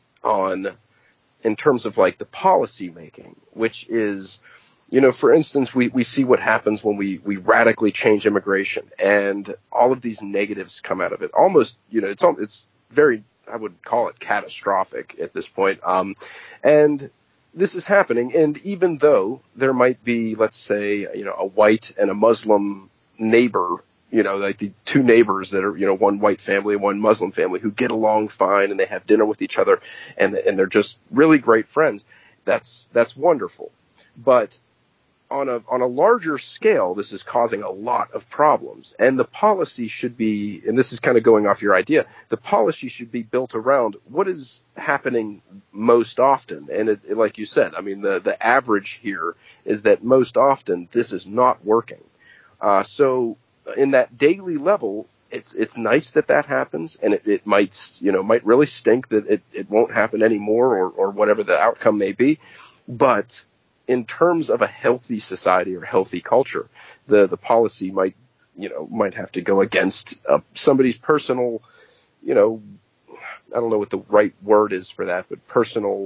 in terms of like the policy making, which is, for instance, we see what happens when we radically change immigration, and all of these negatives come out of it. Almost, it's very, I would call it catastrophic at this point. And this is happening. And even though there might be, let's say, a white and a Muslim neighbor, like the two neighbors that are, one white family and one Muslim family who get along fine and they have dinner with each other and they're just really great friends. That's wonderful. But on a larger scale, this is causing a lot of problems. And the policy should be, and this is kind of going off your idea, the policy should be built around what is happening most often. And like you said, I mean, the average here is that most often this is not working. So in that daily level, it's nice that happens, and it might really stink that it won't happen anymore or whatever the outcome may be. But in terms of a healthy society or healthy culture, the policy might have to go against somebody's personal, I don't know what the right word is for that, but personal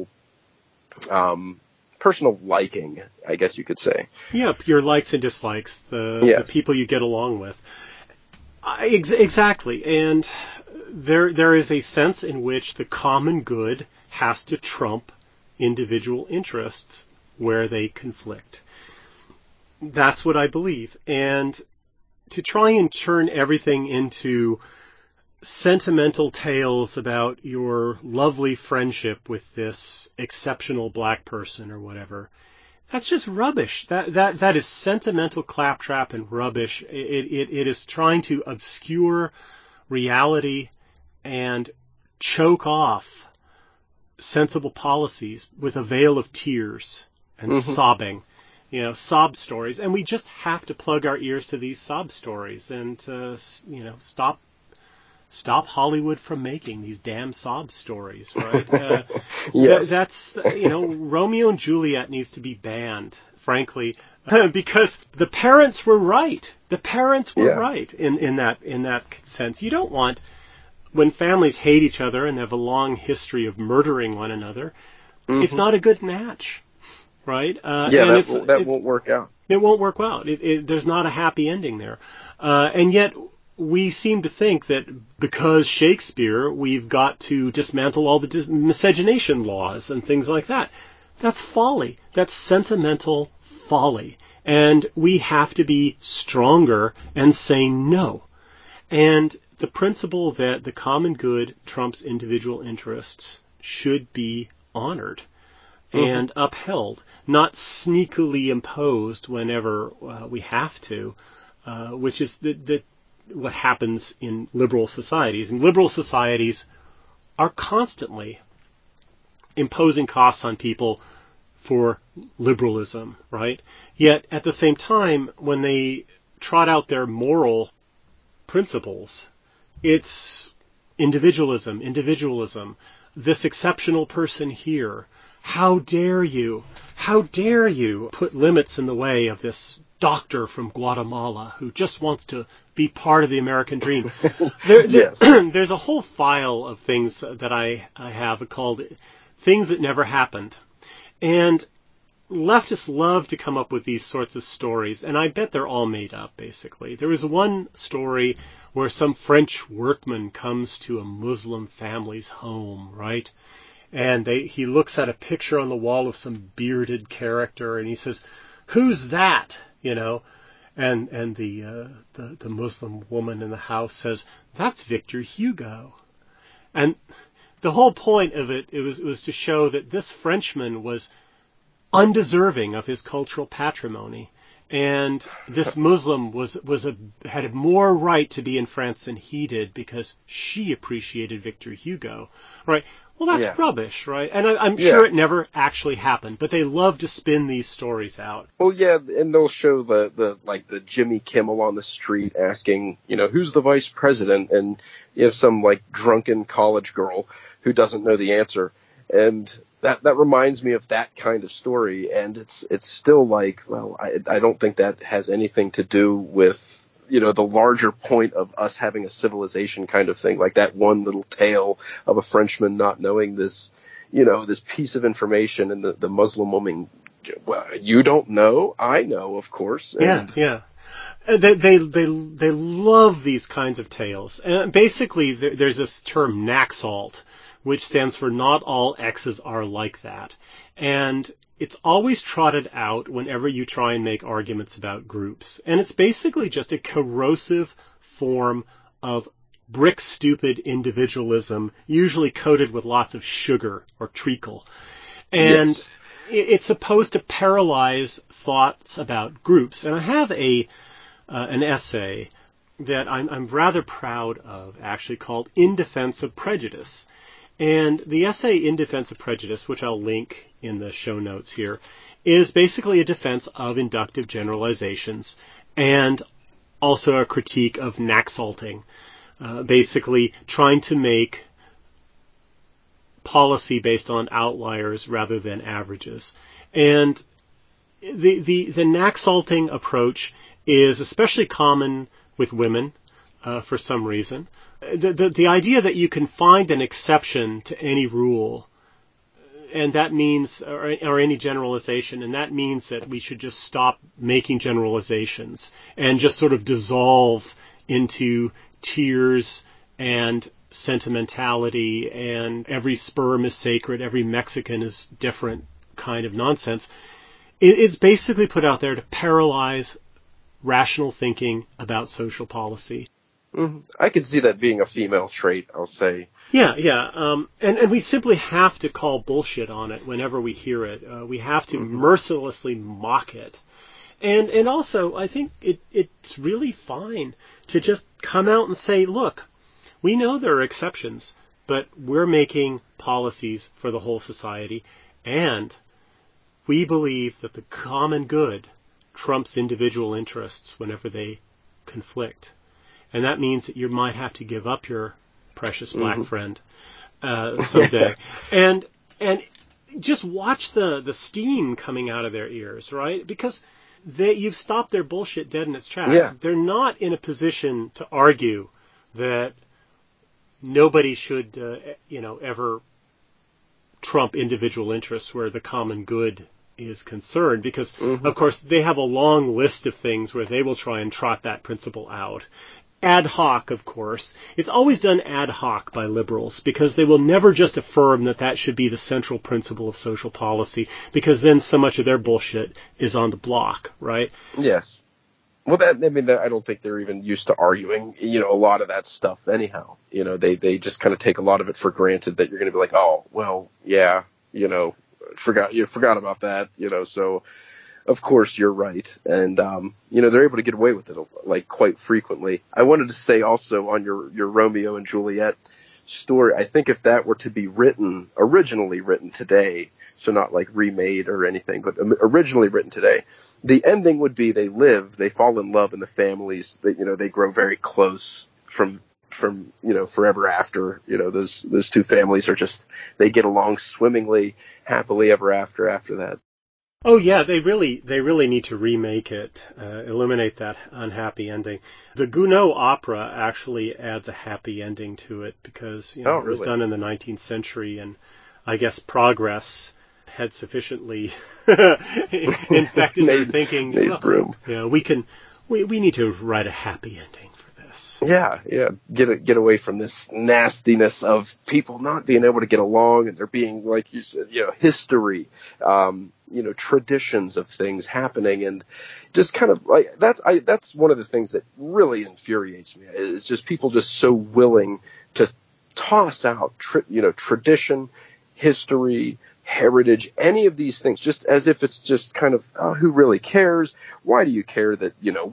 liking, I guess you could say. Yeah, your likes and dislikes, the people you get along with. Exactly. And there is a sense in which the common good has to trump individual interests where they conflict. That's what I believe. And to try and turn everything into sentimental tales about your lovely friendship with this exceptional black person or whatever, that's just rubbish. That is sentimental claptrap and rubbish. It is trying to obscure reality and choke off sensible policies with a veil of tears and sobbing, sob stories. And we just have to plug our ears to these sob stories and, stop Hollywood from making these damn sob stories, right? Yes. That's, Romeo and Juliet needs to be banned, frankly, because the parents were right. The parents were right in that sense. You don't want, when families hate each other and have a long history of murdering one another, it's not a good match, right? That won't work out. It won't work out. There's not a happy ending there. And yet, we seem to think that because Shakespeare, we've got to dismantle all the miscegenation laws and things like that. That's folly. That's sentimental folly. And we have to be stronger and say no. And the principle that the common good trumps individual interests should be honored and upheld, not sneakily imposed whenever we have to, which is what happens in liberal societies. And liberal societies are constantly imposing costs on people for liberalism, right? Yet at the same time, when they trot out their moral principles, it's individualism. This exceptional person here. How dare you put limits in the way of this doctor from Guatemala who just wants to be part of the American dream. There's a whole file of things that I have called Things That Never Happened. And leftists love to come up with these sorts of stories, and I bet they're all made up, basically. There was one story where some French workman comes to a Muslim family's home, right? and he looks at a picture on the wall of some bearded character, and he says, "Who's that?" And the Muslim woman in the house says, "That's Victor Hugo." And the whole point of it was to show that this Frenchman was undeserving of his cultural patrimony. And this Muslim had more right to be in France than he did because she appreciated Victor Hugo, right? Well, that's rubbish, right? And I'm sure it never actually happened, but they love to spin these stories out. Well, yeah, and they'll show the Jimmy Kimmel on the street asking, who's the vice president, and you have some drunken college girl who doesn't know the answer, and that reminds me of that kind of story, and it's still I don't think that has anything to do with the larger point of us having a civilization kind of thing, like that one little tale of a Frenchman not knowing this, this piece of information, and the Muslim woman, well, you don't know, I know, of course. And yeah. They love these kinds of tales, and basically there's this term Naxalt, which stands for not all X's are like that. And it's always trotted out whenever you try and make arguments about groups. And it's basically just a corrosive form of brick-stupid individualism, usually coated with lots of sugar or treacle. And it's supposed to paralyze thoughts about groups. And I have an essay that I'm rather proud of, actually, called In Defense of Prejudice. And the essay In Defense of Prejudice, which I'll link in the show notes here, is basically a defense of inductive generalizations and also a critique of Naxalting, basically trying to make policy based on outliers rather than averages. And the Naxalting approach is especially common with women for some reason. The idea that you can find an exception to any rule, and that means, or any generalization, and that means that we should just stop making generalizations and just sort of dissolve into tears and sentimentality and every sperm is sacred, every Mexican is different kind of nonsense. It's basically put out there to paralyze rational thinking about social policy. Mm-hmm. I could see that being a female trait, I'll say. Yeah. And we simply have to call bullshit on it whenever we hear it. We have to mercilessly mock it. And also, I think it's really fine to just come out and say, look, we know there are exceptions, but we're making policies for the whole society, and we believe that the common good trumps individual interests whenever they conflict. And that means that you might have to give up your precious black friend someday. And just watch the steam coming out of their ears, right? Because you've stopped their bullshit dead in its tracks. Yeah. They're not in a position to argue that nobody should, ever trump individual interests where the common good is concerned, because, of course, they have a long list of things where they will try and trot that principle out. Ad hoc, of course. It's always done ad hoc by liberals, because they will never just affirm that should be the central principle of social policy, because then so much of their bullshit is on the block, right? Yes. Well, I don't think they're even used to arguing, a lot of that stuff anyhow. They just kind of take a lot of it for granted that you're going to be like, oh, well, yeah, you forgot about that, so of course you're right. And, they're able to get away with it quite frequently. I wanted to say also on your Romeo and Juliet story, I think if that were to be originally written today, so not remade or anything, but originally written today, the ending would be they fall in love, and the families they grow very close from forever after. Those two families are just, they get along swimmingly, happily ever after that. Oh yeah, they really need to remake it, eliminate that unhappy ending. The Gounod opera actually adds a happy ending to it because it was done in the 19th century, and I guess progress had sufficiently infected their thinking. Made room. We need to write a happy ending for this. Yeah. Get away from this nastiness of people not being able to get along, and there being, like you said, history, traditions of things happening, and just kind of like that's one of the things that really infuriates me, is just people just so willing to toss out tradition, history, heritage, any of these things, just as if it's just kind of, oh, who really cares? Why do you care that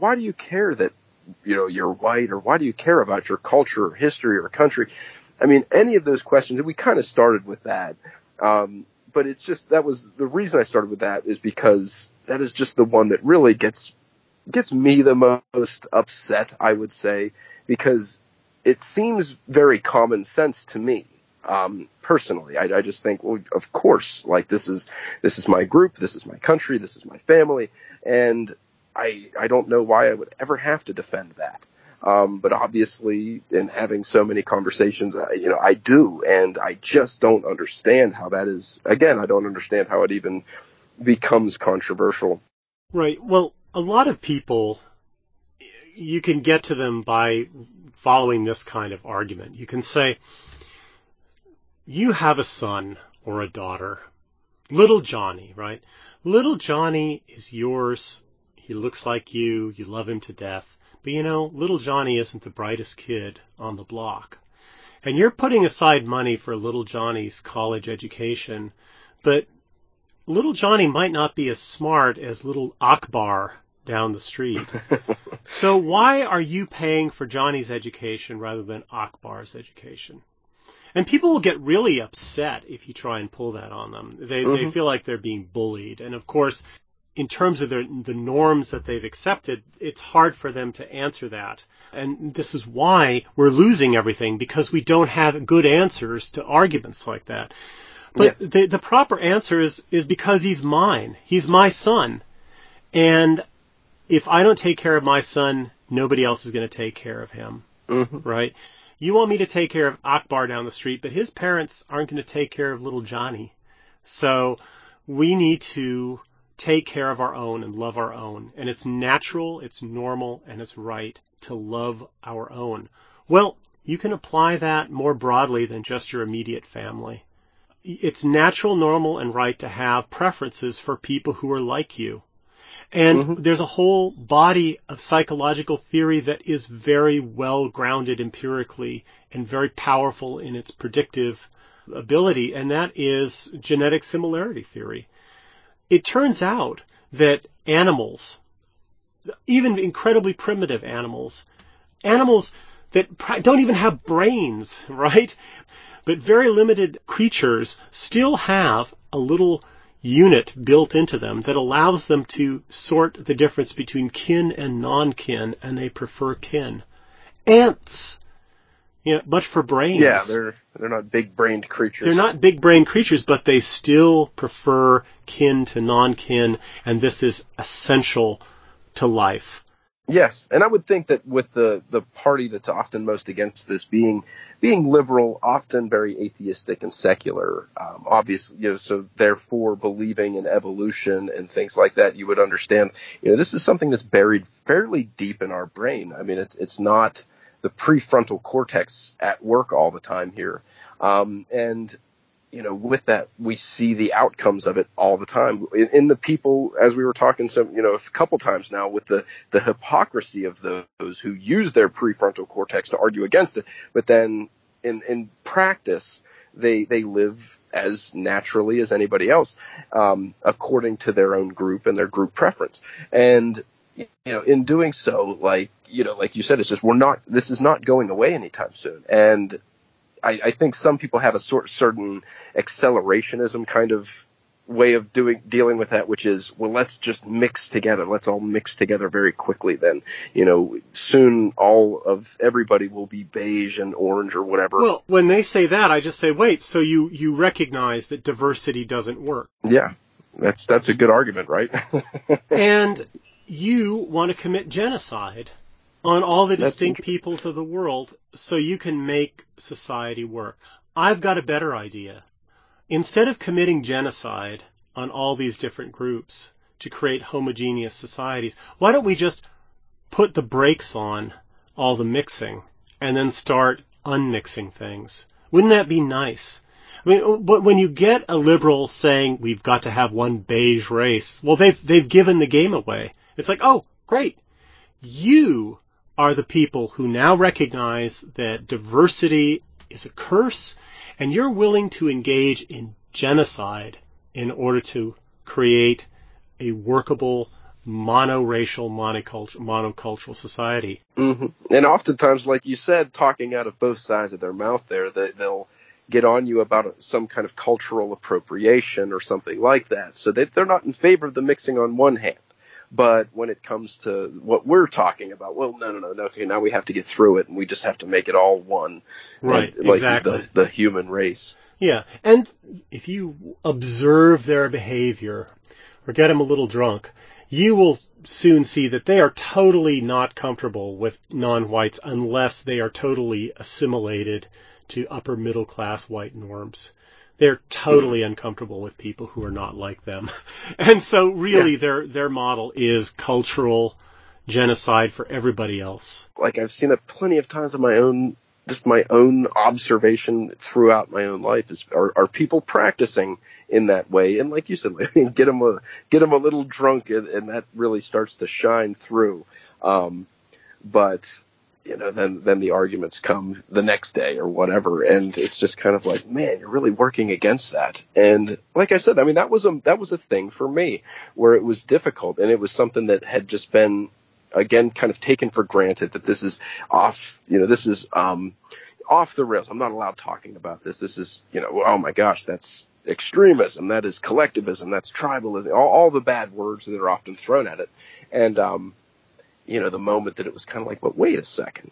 you're white, or why do you care about your culture or history or country? I mean, any of those questions, and we kind of started with that. But it's just, that was the reason I started with that, is because that is just the one that really gets me the most upset, I would say, because it seems very common sense to me. Personally, I just think, well, of course, like this is my group, this is my country, this is my family, and I don't know why I would ever have to defend that. But obviously, in having so many conversations, I do, and I just don't understand how that is. Again, I don't understand how it even becomes controversial. Right. Well, a lot of people, you can get to them by following this kind of argument. You can say, you have a son or a daughter, little Johnny, right? Little Johnny is yours. He looks like you. You love him to death. But little Johnny isn't the brightest kid on the block. And you're putting aside money for little Johnny's college education, but little Johnny might not be as smart as little Akbar down the street. So why are you paying for Johnny's education rather than Akbar's education? And people will get really upset if you try and pull that on them. They feel like they're being bullied. And of course, in terms of the norms that they've accepted, it's hard for them to answer that. And this is why we're losing everything, because we don't have good answers to arguments like that. But yes, the proper answer is because he's mine. He's my son. And if I don't take care of my son, nobody else is going to take care of him. Right? You want me to take care of Akbar down the street, but his parents aren't going to take care of little Johnny. So we need to take care of our own and love our own. And it's natural, it's normal, and it's right to love our own. Well, you can apply that more broadly than just your immediate family. It's natural, normal, and right to have preferences for people who are like you. And there's a whole body of psychological theory that is very well grounded empirically and very powerful in its predictive ability, and that is genetic similarity theory. It turns out that animals, even incredibly primitive animals that don't even have brains, right? But very limited creatures still have a little unit built into them that allows them to sort the difference between kin and non-kin, and they prefer kin. Ants, much for brains. Yeah, they're not big-brained creatures. They're not big-brained creatures, but they still prefer kin to non-kin, and this is essential to life. Yes, and I would think that with the party that's often most against this being liberal, often very atheistic and secular, obviously, so therefore believing in evolution and things like that, you would understand, this is something that's buried fairly deep in our brain. I mean, it's not the prefrontal cortex at work all the time here, and with that, we see the outcomes of it all the time in the people, as we were talking a couple times now, with the hypocrisy of those who use their prefrontal cortex to argue against it. But then in practice, they live as naturally as anybody else, according to their own group and their group preference. And, in doing so, like you said, it's just, this is not going away anytime soon. And I think some people have a certain accelerationism kind of way of dealing with that, which is, well, let's just mix together. Let's all mix together very quickly. Then, soon everybody will be beige and orange or whatever. Well, when they say that, I just say, wait, so you recognize that diversity doesn't work. Yeah, that's a good argument, right? And you want to commit genocide on all the distinct peoples of the world so you can make society work. I've got a better idea. Instead of committing genocide on all these different groups to create homogeneous societies, why don't we just put the brakes on all the mixing and then start unmixing things. Wouldn't that be nice? I mean, but when you get a liberal saying we've got to have one beige race, well, they've given the game away. It's like, oh, great. You are the people who now recognize that diversity is a curse, and you're willing to engage in genocide in order to create a workable monoracial, monocultural society. Mm-hmm. And oftentimes, like you said, talking out of both sides of their mouth there, they'll get on you about some kind of cultural appropriation or something like that. So they're not in favor of the mixing on one hand. But when it comes to what we're talking about, well, no, okay, now we have to get through it, and we just have to make it all one. Right, and, like exactly. The human race. Yeah, and if you observe their behavior or get them a little drunk, you will soon see that they are totally not comfortable with non-whites unless they are totally assimilated to upper middle class white norms. They're totally uncomfortable with people who are not like them. And so really their model is cultural genocide for everybody else. Like I've seen it plenty of times in my own observation throughout my own life are people practicing in that way. And like you said, get them a little drunk and that really starts to shine through. But then the arguments come the next day or whatever. And it's just kind of like, man, you're really working against that. And like I said, I mean, that was a thing for me where it was difficult. And it was something that had just been, again, kind of taken for granted that this is off the rails. I'm not allowed talking about this. This is, oh my gosh, that's extremism. That is collectivism. That's tribalism. All the bad words that are often thrown at it. And, the moment that it was kind of like, but wait a second,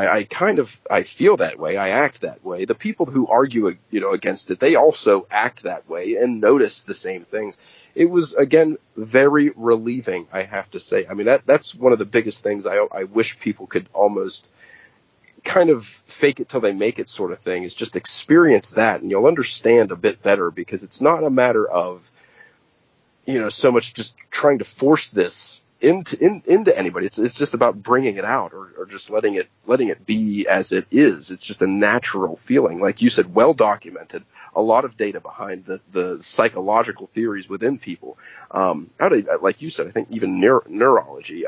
I feel that way. I act that way. The people who argue, against it, they also act that way and notice the same things. It was, again, very relieving, I have to say. I mean, that's one of the biggest things I wish people could almost kind of fake it till they make it sort of thing, is just experience that, and you'll understand a bit better, because it's not a matter of, so much just trying to force this into anybody. It's just about bringing it out or just letting it be as it is. It's just a natural feeling. Like you said, well documented, a lot of data behind the psychological theories within people. Like you said, I think even neurology.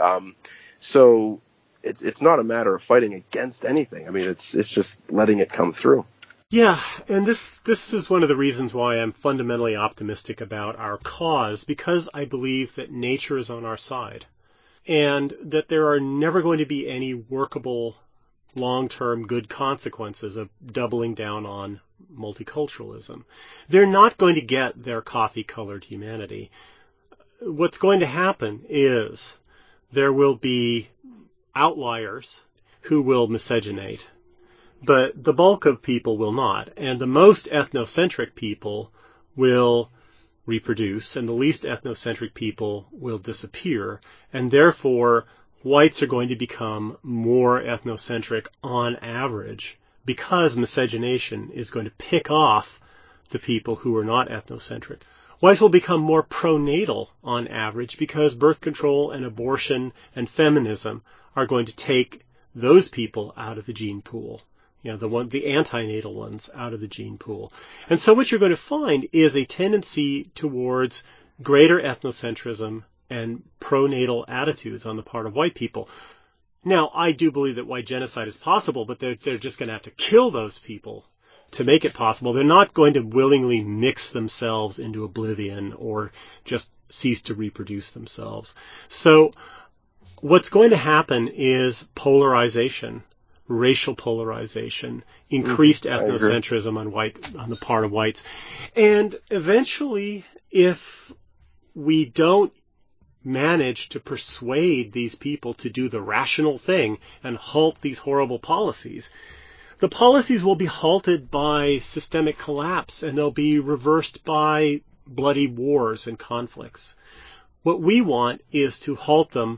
So it's not a matter of fighting against anything. I mean, it's just letting it come through. Yeah, and this is one of the reasons why I'm fundamentally optimistic about our cause, because I believe that nature is on our side, and that there are never going to be any workable long-term good consequences of doubling down on multiculturalism. They're not going to get their coffee-colored humanity. What's going to happen is there will be outliers who will miscegenate, but the bulk of people will not. And the most ethnocentric people will reproduce, and the least ethnocentric people will disappear. And therefore, whites are going to become more ethnocentric on average, because miscegenation is going to pick off the people who are not ethnocentric. Whites will become more pronatal on average, because birth control and abortion and feminism are going to take those people out of the gene pool. The antinatal ones out of the gene pool. And so what you're going to find is a tendency towards greater ethnocentrism and pronatal attitudes on the part of white people. Now, I do believe that white genocide is possible, but they're just going to have to kill those people to make it possible. They're not going to willingly mix themselves into oblivion or just cease to reproduce themselves. So what's going to happen is polarization, racial polarization, increased ethnocentrism on the part of whites. And eventually, if we don't manage to persuade these people to do the rational thing and halt these horrible policies, the policies will be halted by systemic collapse, and they'll be reversed by bloody wars and conflicts. What we want is to halt them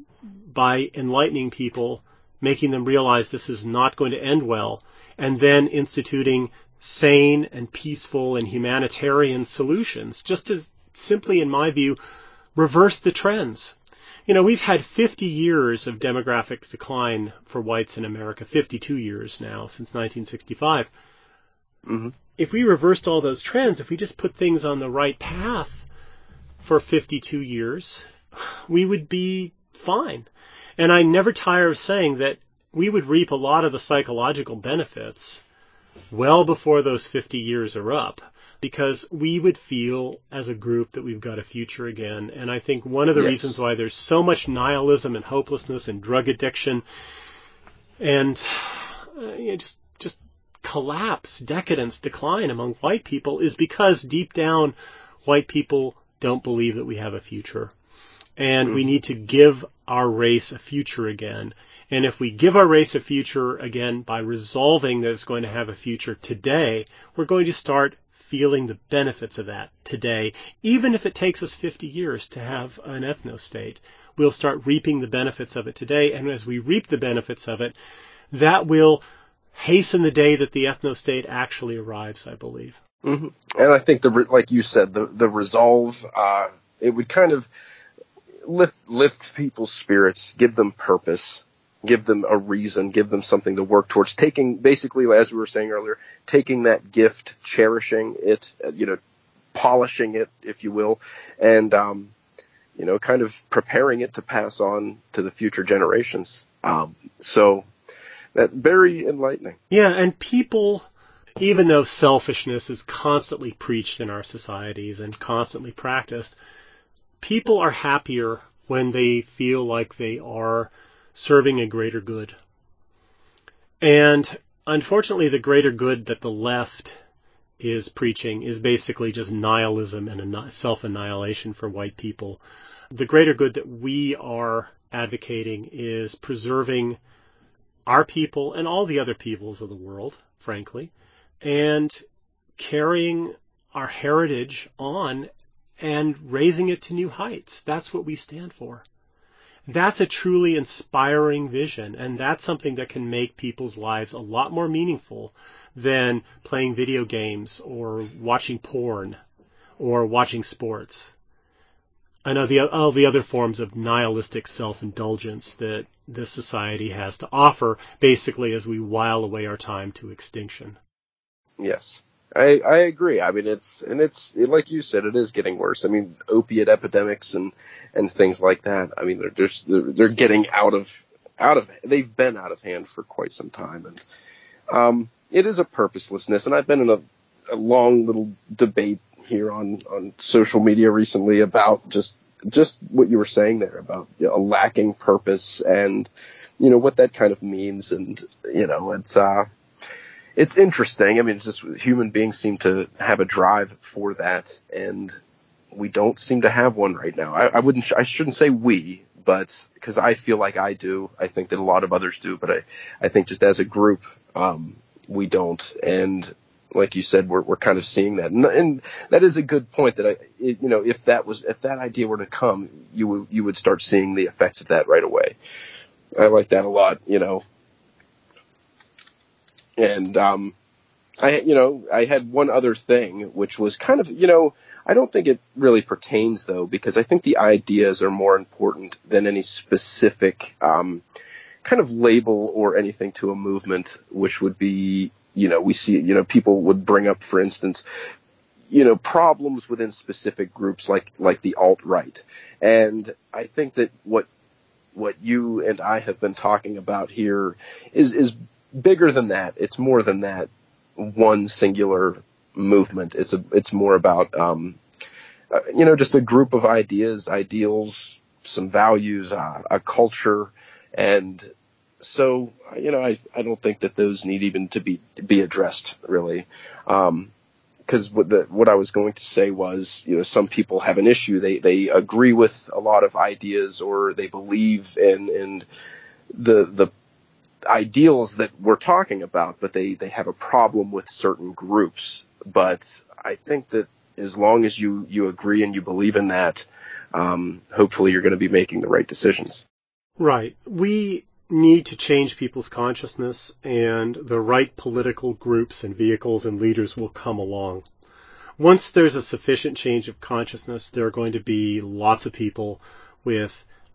by enlightening people, making them realize this is not going to end well, and then instituting sane and peaceful and humanitarian solutions, just to simply, in my view, reverse the trends. we've had 50 years of demographic decline for whites in America, 52 years now, since 1965. Mm-hmm. If we reversed all those trends, if we just put things on the right path for 52 years, we would be fine. And I never tire of saying that we would reap a lot of the psychological benefits well before those 50 years are up, because we would feel as a group that we've got a future again. And I think one of the reasons why there's so much nihilism and hopelessness and drug addiction and just collapse, decadence, decline among white people is because deep down white people don't believe that we have a future. And we need to give our race a future again. And if we give our race a future again by resolving that it's going to have a future today, we're going to start feeling the benefits of that today. Even if it takes us 50 years to have an ethno-state, we'll start reaping the benefits of it today. And as we reap the benefits of it, that will hasten the day that the ethno-state actually arrives, I believe. Mm-hmm. And I think, like you said, the resolve, it would kind of lift people's spirits, give them purpose, give them a reason, give them something to work towards, taking, basically, as we were saying earlier, taking that gift, cherishing it, polishing it, if you will, and, kind of preparing it to pass on to the future generations. So that very enlightening. Yeah, and people, even though selfishness is constantly preached in our societies and constantly practiced, people are happier when they feel like they are serving a greater good. And unfortunately, the greater good that the left is preaching is basically just nihilism and self-annihilation for white people. The greater good that we are advocating is preserving our people and all the other peoples of the world, frankly, and carrying our heritage on and raising it to new heights. That's what we stand for. That's a truly inspiring vision, and that's something that can make people's lives a lot more meaningful than playing video games or watching porn or watching sports. I know all the other forms of nihilistic self-indulgence that this society has to offer, basically as we while away our time to extinction. Yes. I agree. I mean, it's like you said, it is getting worse. I mean, opiate epidemics and things like that. I mean, they're getting they've been out of hand for quite some time. And, it is a purposelessness. And I've been in a long little debate here on social media recently about just what you were saying there about a lacking purpose and, what that kind of means. And, it's interesting. I mean, it's just human beings seem to have a drive for that, and we don't seem to have one right now. I shouldn't say we, but because I feel like I do. I think that a lot of others do, but I think just as a group, we don't. And like you said, we're kind of seeing that, and that is a good point. That if that idea were to come, you would start seeing the effects of that right away. I like that a lot, And, I had one other thing, which was kind of, I don't think it really pertains though, because I think the ideas are more important than any specific, kind of label or anything to a movement, which would be, we see, people would bring up, for instance, problems within specific groups like the alt-right. And I think that what you and I have been talking about here is bigger than that. It's more than that one singular movement. It's more about, just a group of ideas, ideals, some values, a culture. And so, I don't think that those need even to be addressed really. Because what I was going to say was, some people have an issue. They agree with a lot of ideas, or they believe in the ideals that we're talking about, but they have a problem with certain groups. But I think that as long as you agree and you believe in that, hopefully you're going to be making the right decisions. Right. We need to change people's consciousness, and the right political groups and vehicles and leaders will come along. Once there's a sufficient change of consciousness, there are going to be lots of people with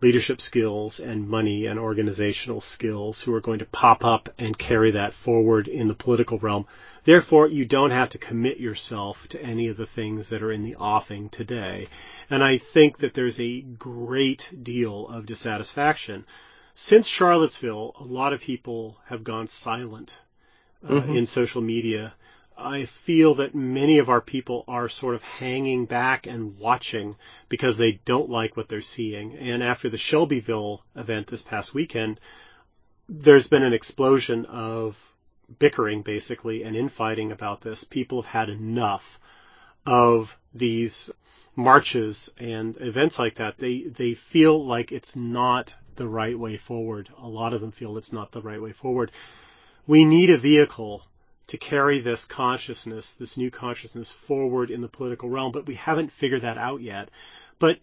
leadership skills and money and organizational skills who are going to pop up and carry that forward in the political realm. Therefore, you don't have to commit yourself to any of the things that are in the offing today. And I think that there's a great deal of dissatisfaction. Since Charlottesville, a lot of people have gone silent in social media. I feel that many of our people are sort of hanging back and watching because they don't like what they're seeing. And after the Shelbyville event this past weekend, there's been an explosion of bickering, basically, and infighting about this. People have had enough of these marches and events like that. They feel like it's not the right way forward. A lot of them feel it's not the right way forward. We need a vehicle to carry this consciousness, this new consciousness forward in the political realm, but we haven't figured that out yet. But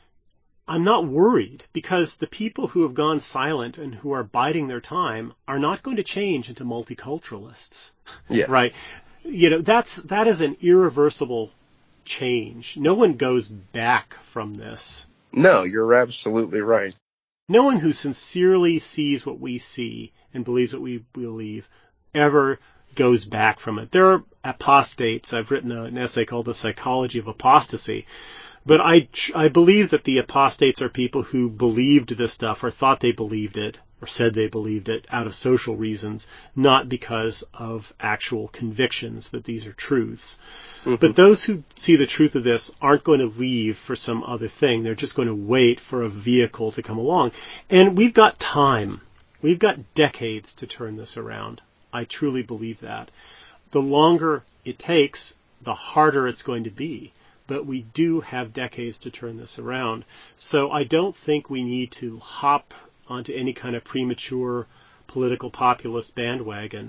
I'm not worried because the people who have gone silent and who are biding their time are not going to change into multiculturalists. Yeah. Right? That is an irreversible change. No one goes back from this. No, you're absolutely right. No one who sincerely sees what we see and believes what we believe ever goes back from it. There are apostates. I've written an essay called The Psychology of Apostasy. But I believe that the apostates are people who believed this stuff or thought they believed it or said they believed it out of social reasons, not because of actual convictions that these are truths. But those who see the truth of this aren't going to leave for some other thing. They're just going to wait for a vehicle to come along. And we've got time. We've got decades to turn this around. I truly believe that. The longer it takes, the harder it's going to be. But we do have decades to turn this around. So I don't think we need to hop onto any kind of premature political populist bandwagon.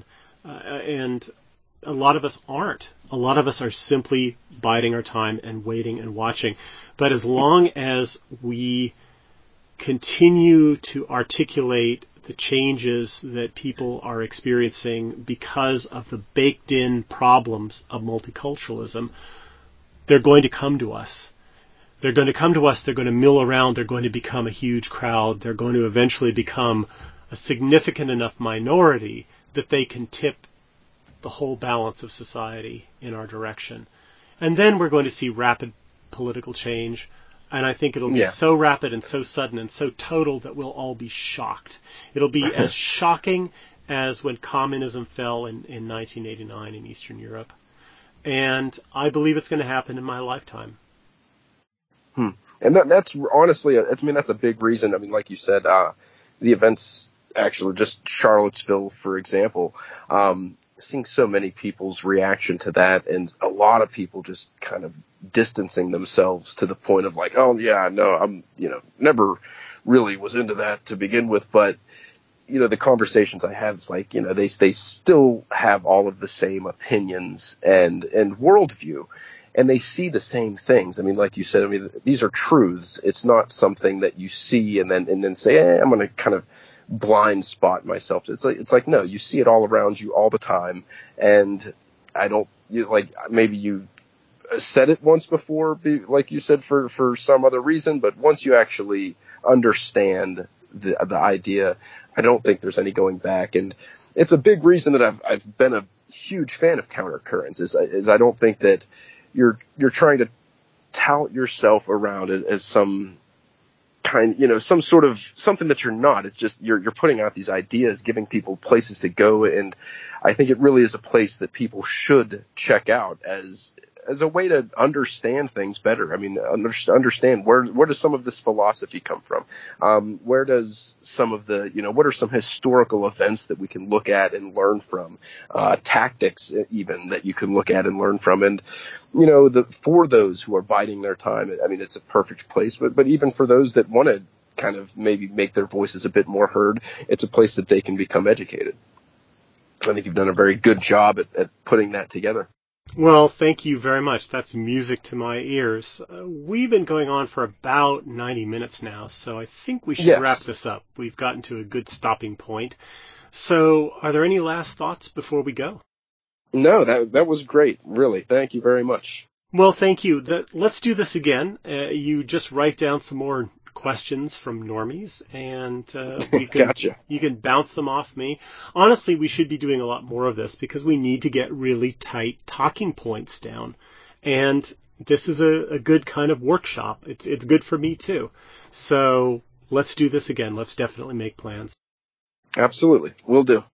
And a lot of us aren't. A lot of us are simply biding our time and waiting and watching. But as long as we continue to articulate the changes that people are experiencing because of the baked-in problems of multiculturalism, they're going to come to us. They're going to come to us, they're going to mill around, they're going to become a huge crowd, they're going to eventually become a significant enough minority that they can tip the whole balance of society in our direction. And then we're going to see rapid political change. And I think it'll be so rapid and so sudden and so total that we'll all be shocked. It'll be as shocking as when communism fell in 1989 in Eastern Europe. And I believe it's going to happen in my lifetime. And that's honestly, that's a big reason. I mean, like you said, the events, actually, just Charlottesville, for example, seeing so many people's reaction to that, and a lot of people just kind of distancing themselves to the point of like, oh yeah, no, I'm, never really was into that to begin with, but the conversations I had, it's like, they still have all of the same opinions and worldview, and they see the same things. I mean, like you said, these are truths. It's not something that you see and then say, I'm going to kind of blind spot myself. It's like, no, you see it all around you all the time. And maybe you said it once before, like you said, for some other reason, but once you actually understand the idea, I don't think there's any going back. And it's a big reason that I've been a huge fan of Countercurrents is I don't think that you're trying to tout yourself around it as some kind, some sort of something that you're not. It's just you're putting out these ideas, giving people places to go, and I think it really is a place that people should check out as a way to understand things better. I mean, understand where does some of this philosophy come from? Where does some of the, what are some historical events that we can look at and learn from? Tactics even that you can look at and learn from. And, for those who are biding their time, I mean, it's a perfect place, but even for those that want to kind of maybe make their voices a bit more heard, it's a place that they can become educated. I think you've done a very good job at putting that together. Well, thank you very much. That's music to my ears. We've been going on for about 90 minutes now, so I think we should wrap this up. We've gotten to a good stopping point. So are there any last thoughts before we go? No, that was great. Really. Thank you very much. Well, thank you. Let's do this again. You just write down some more questions from normies, and Gotcha. you can bounce them off me. Honestly, we should be doing a lot more of this because we need to get really tight talking points down. And this is a good kind of workshop. It's good for me too. So let's do this again. Let's definitely make plans. Absolutely. Will do.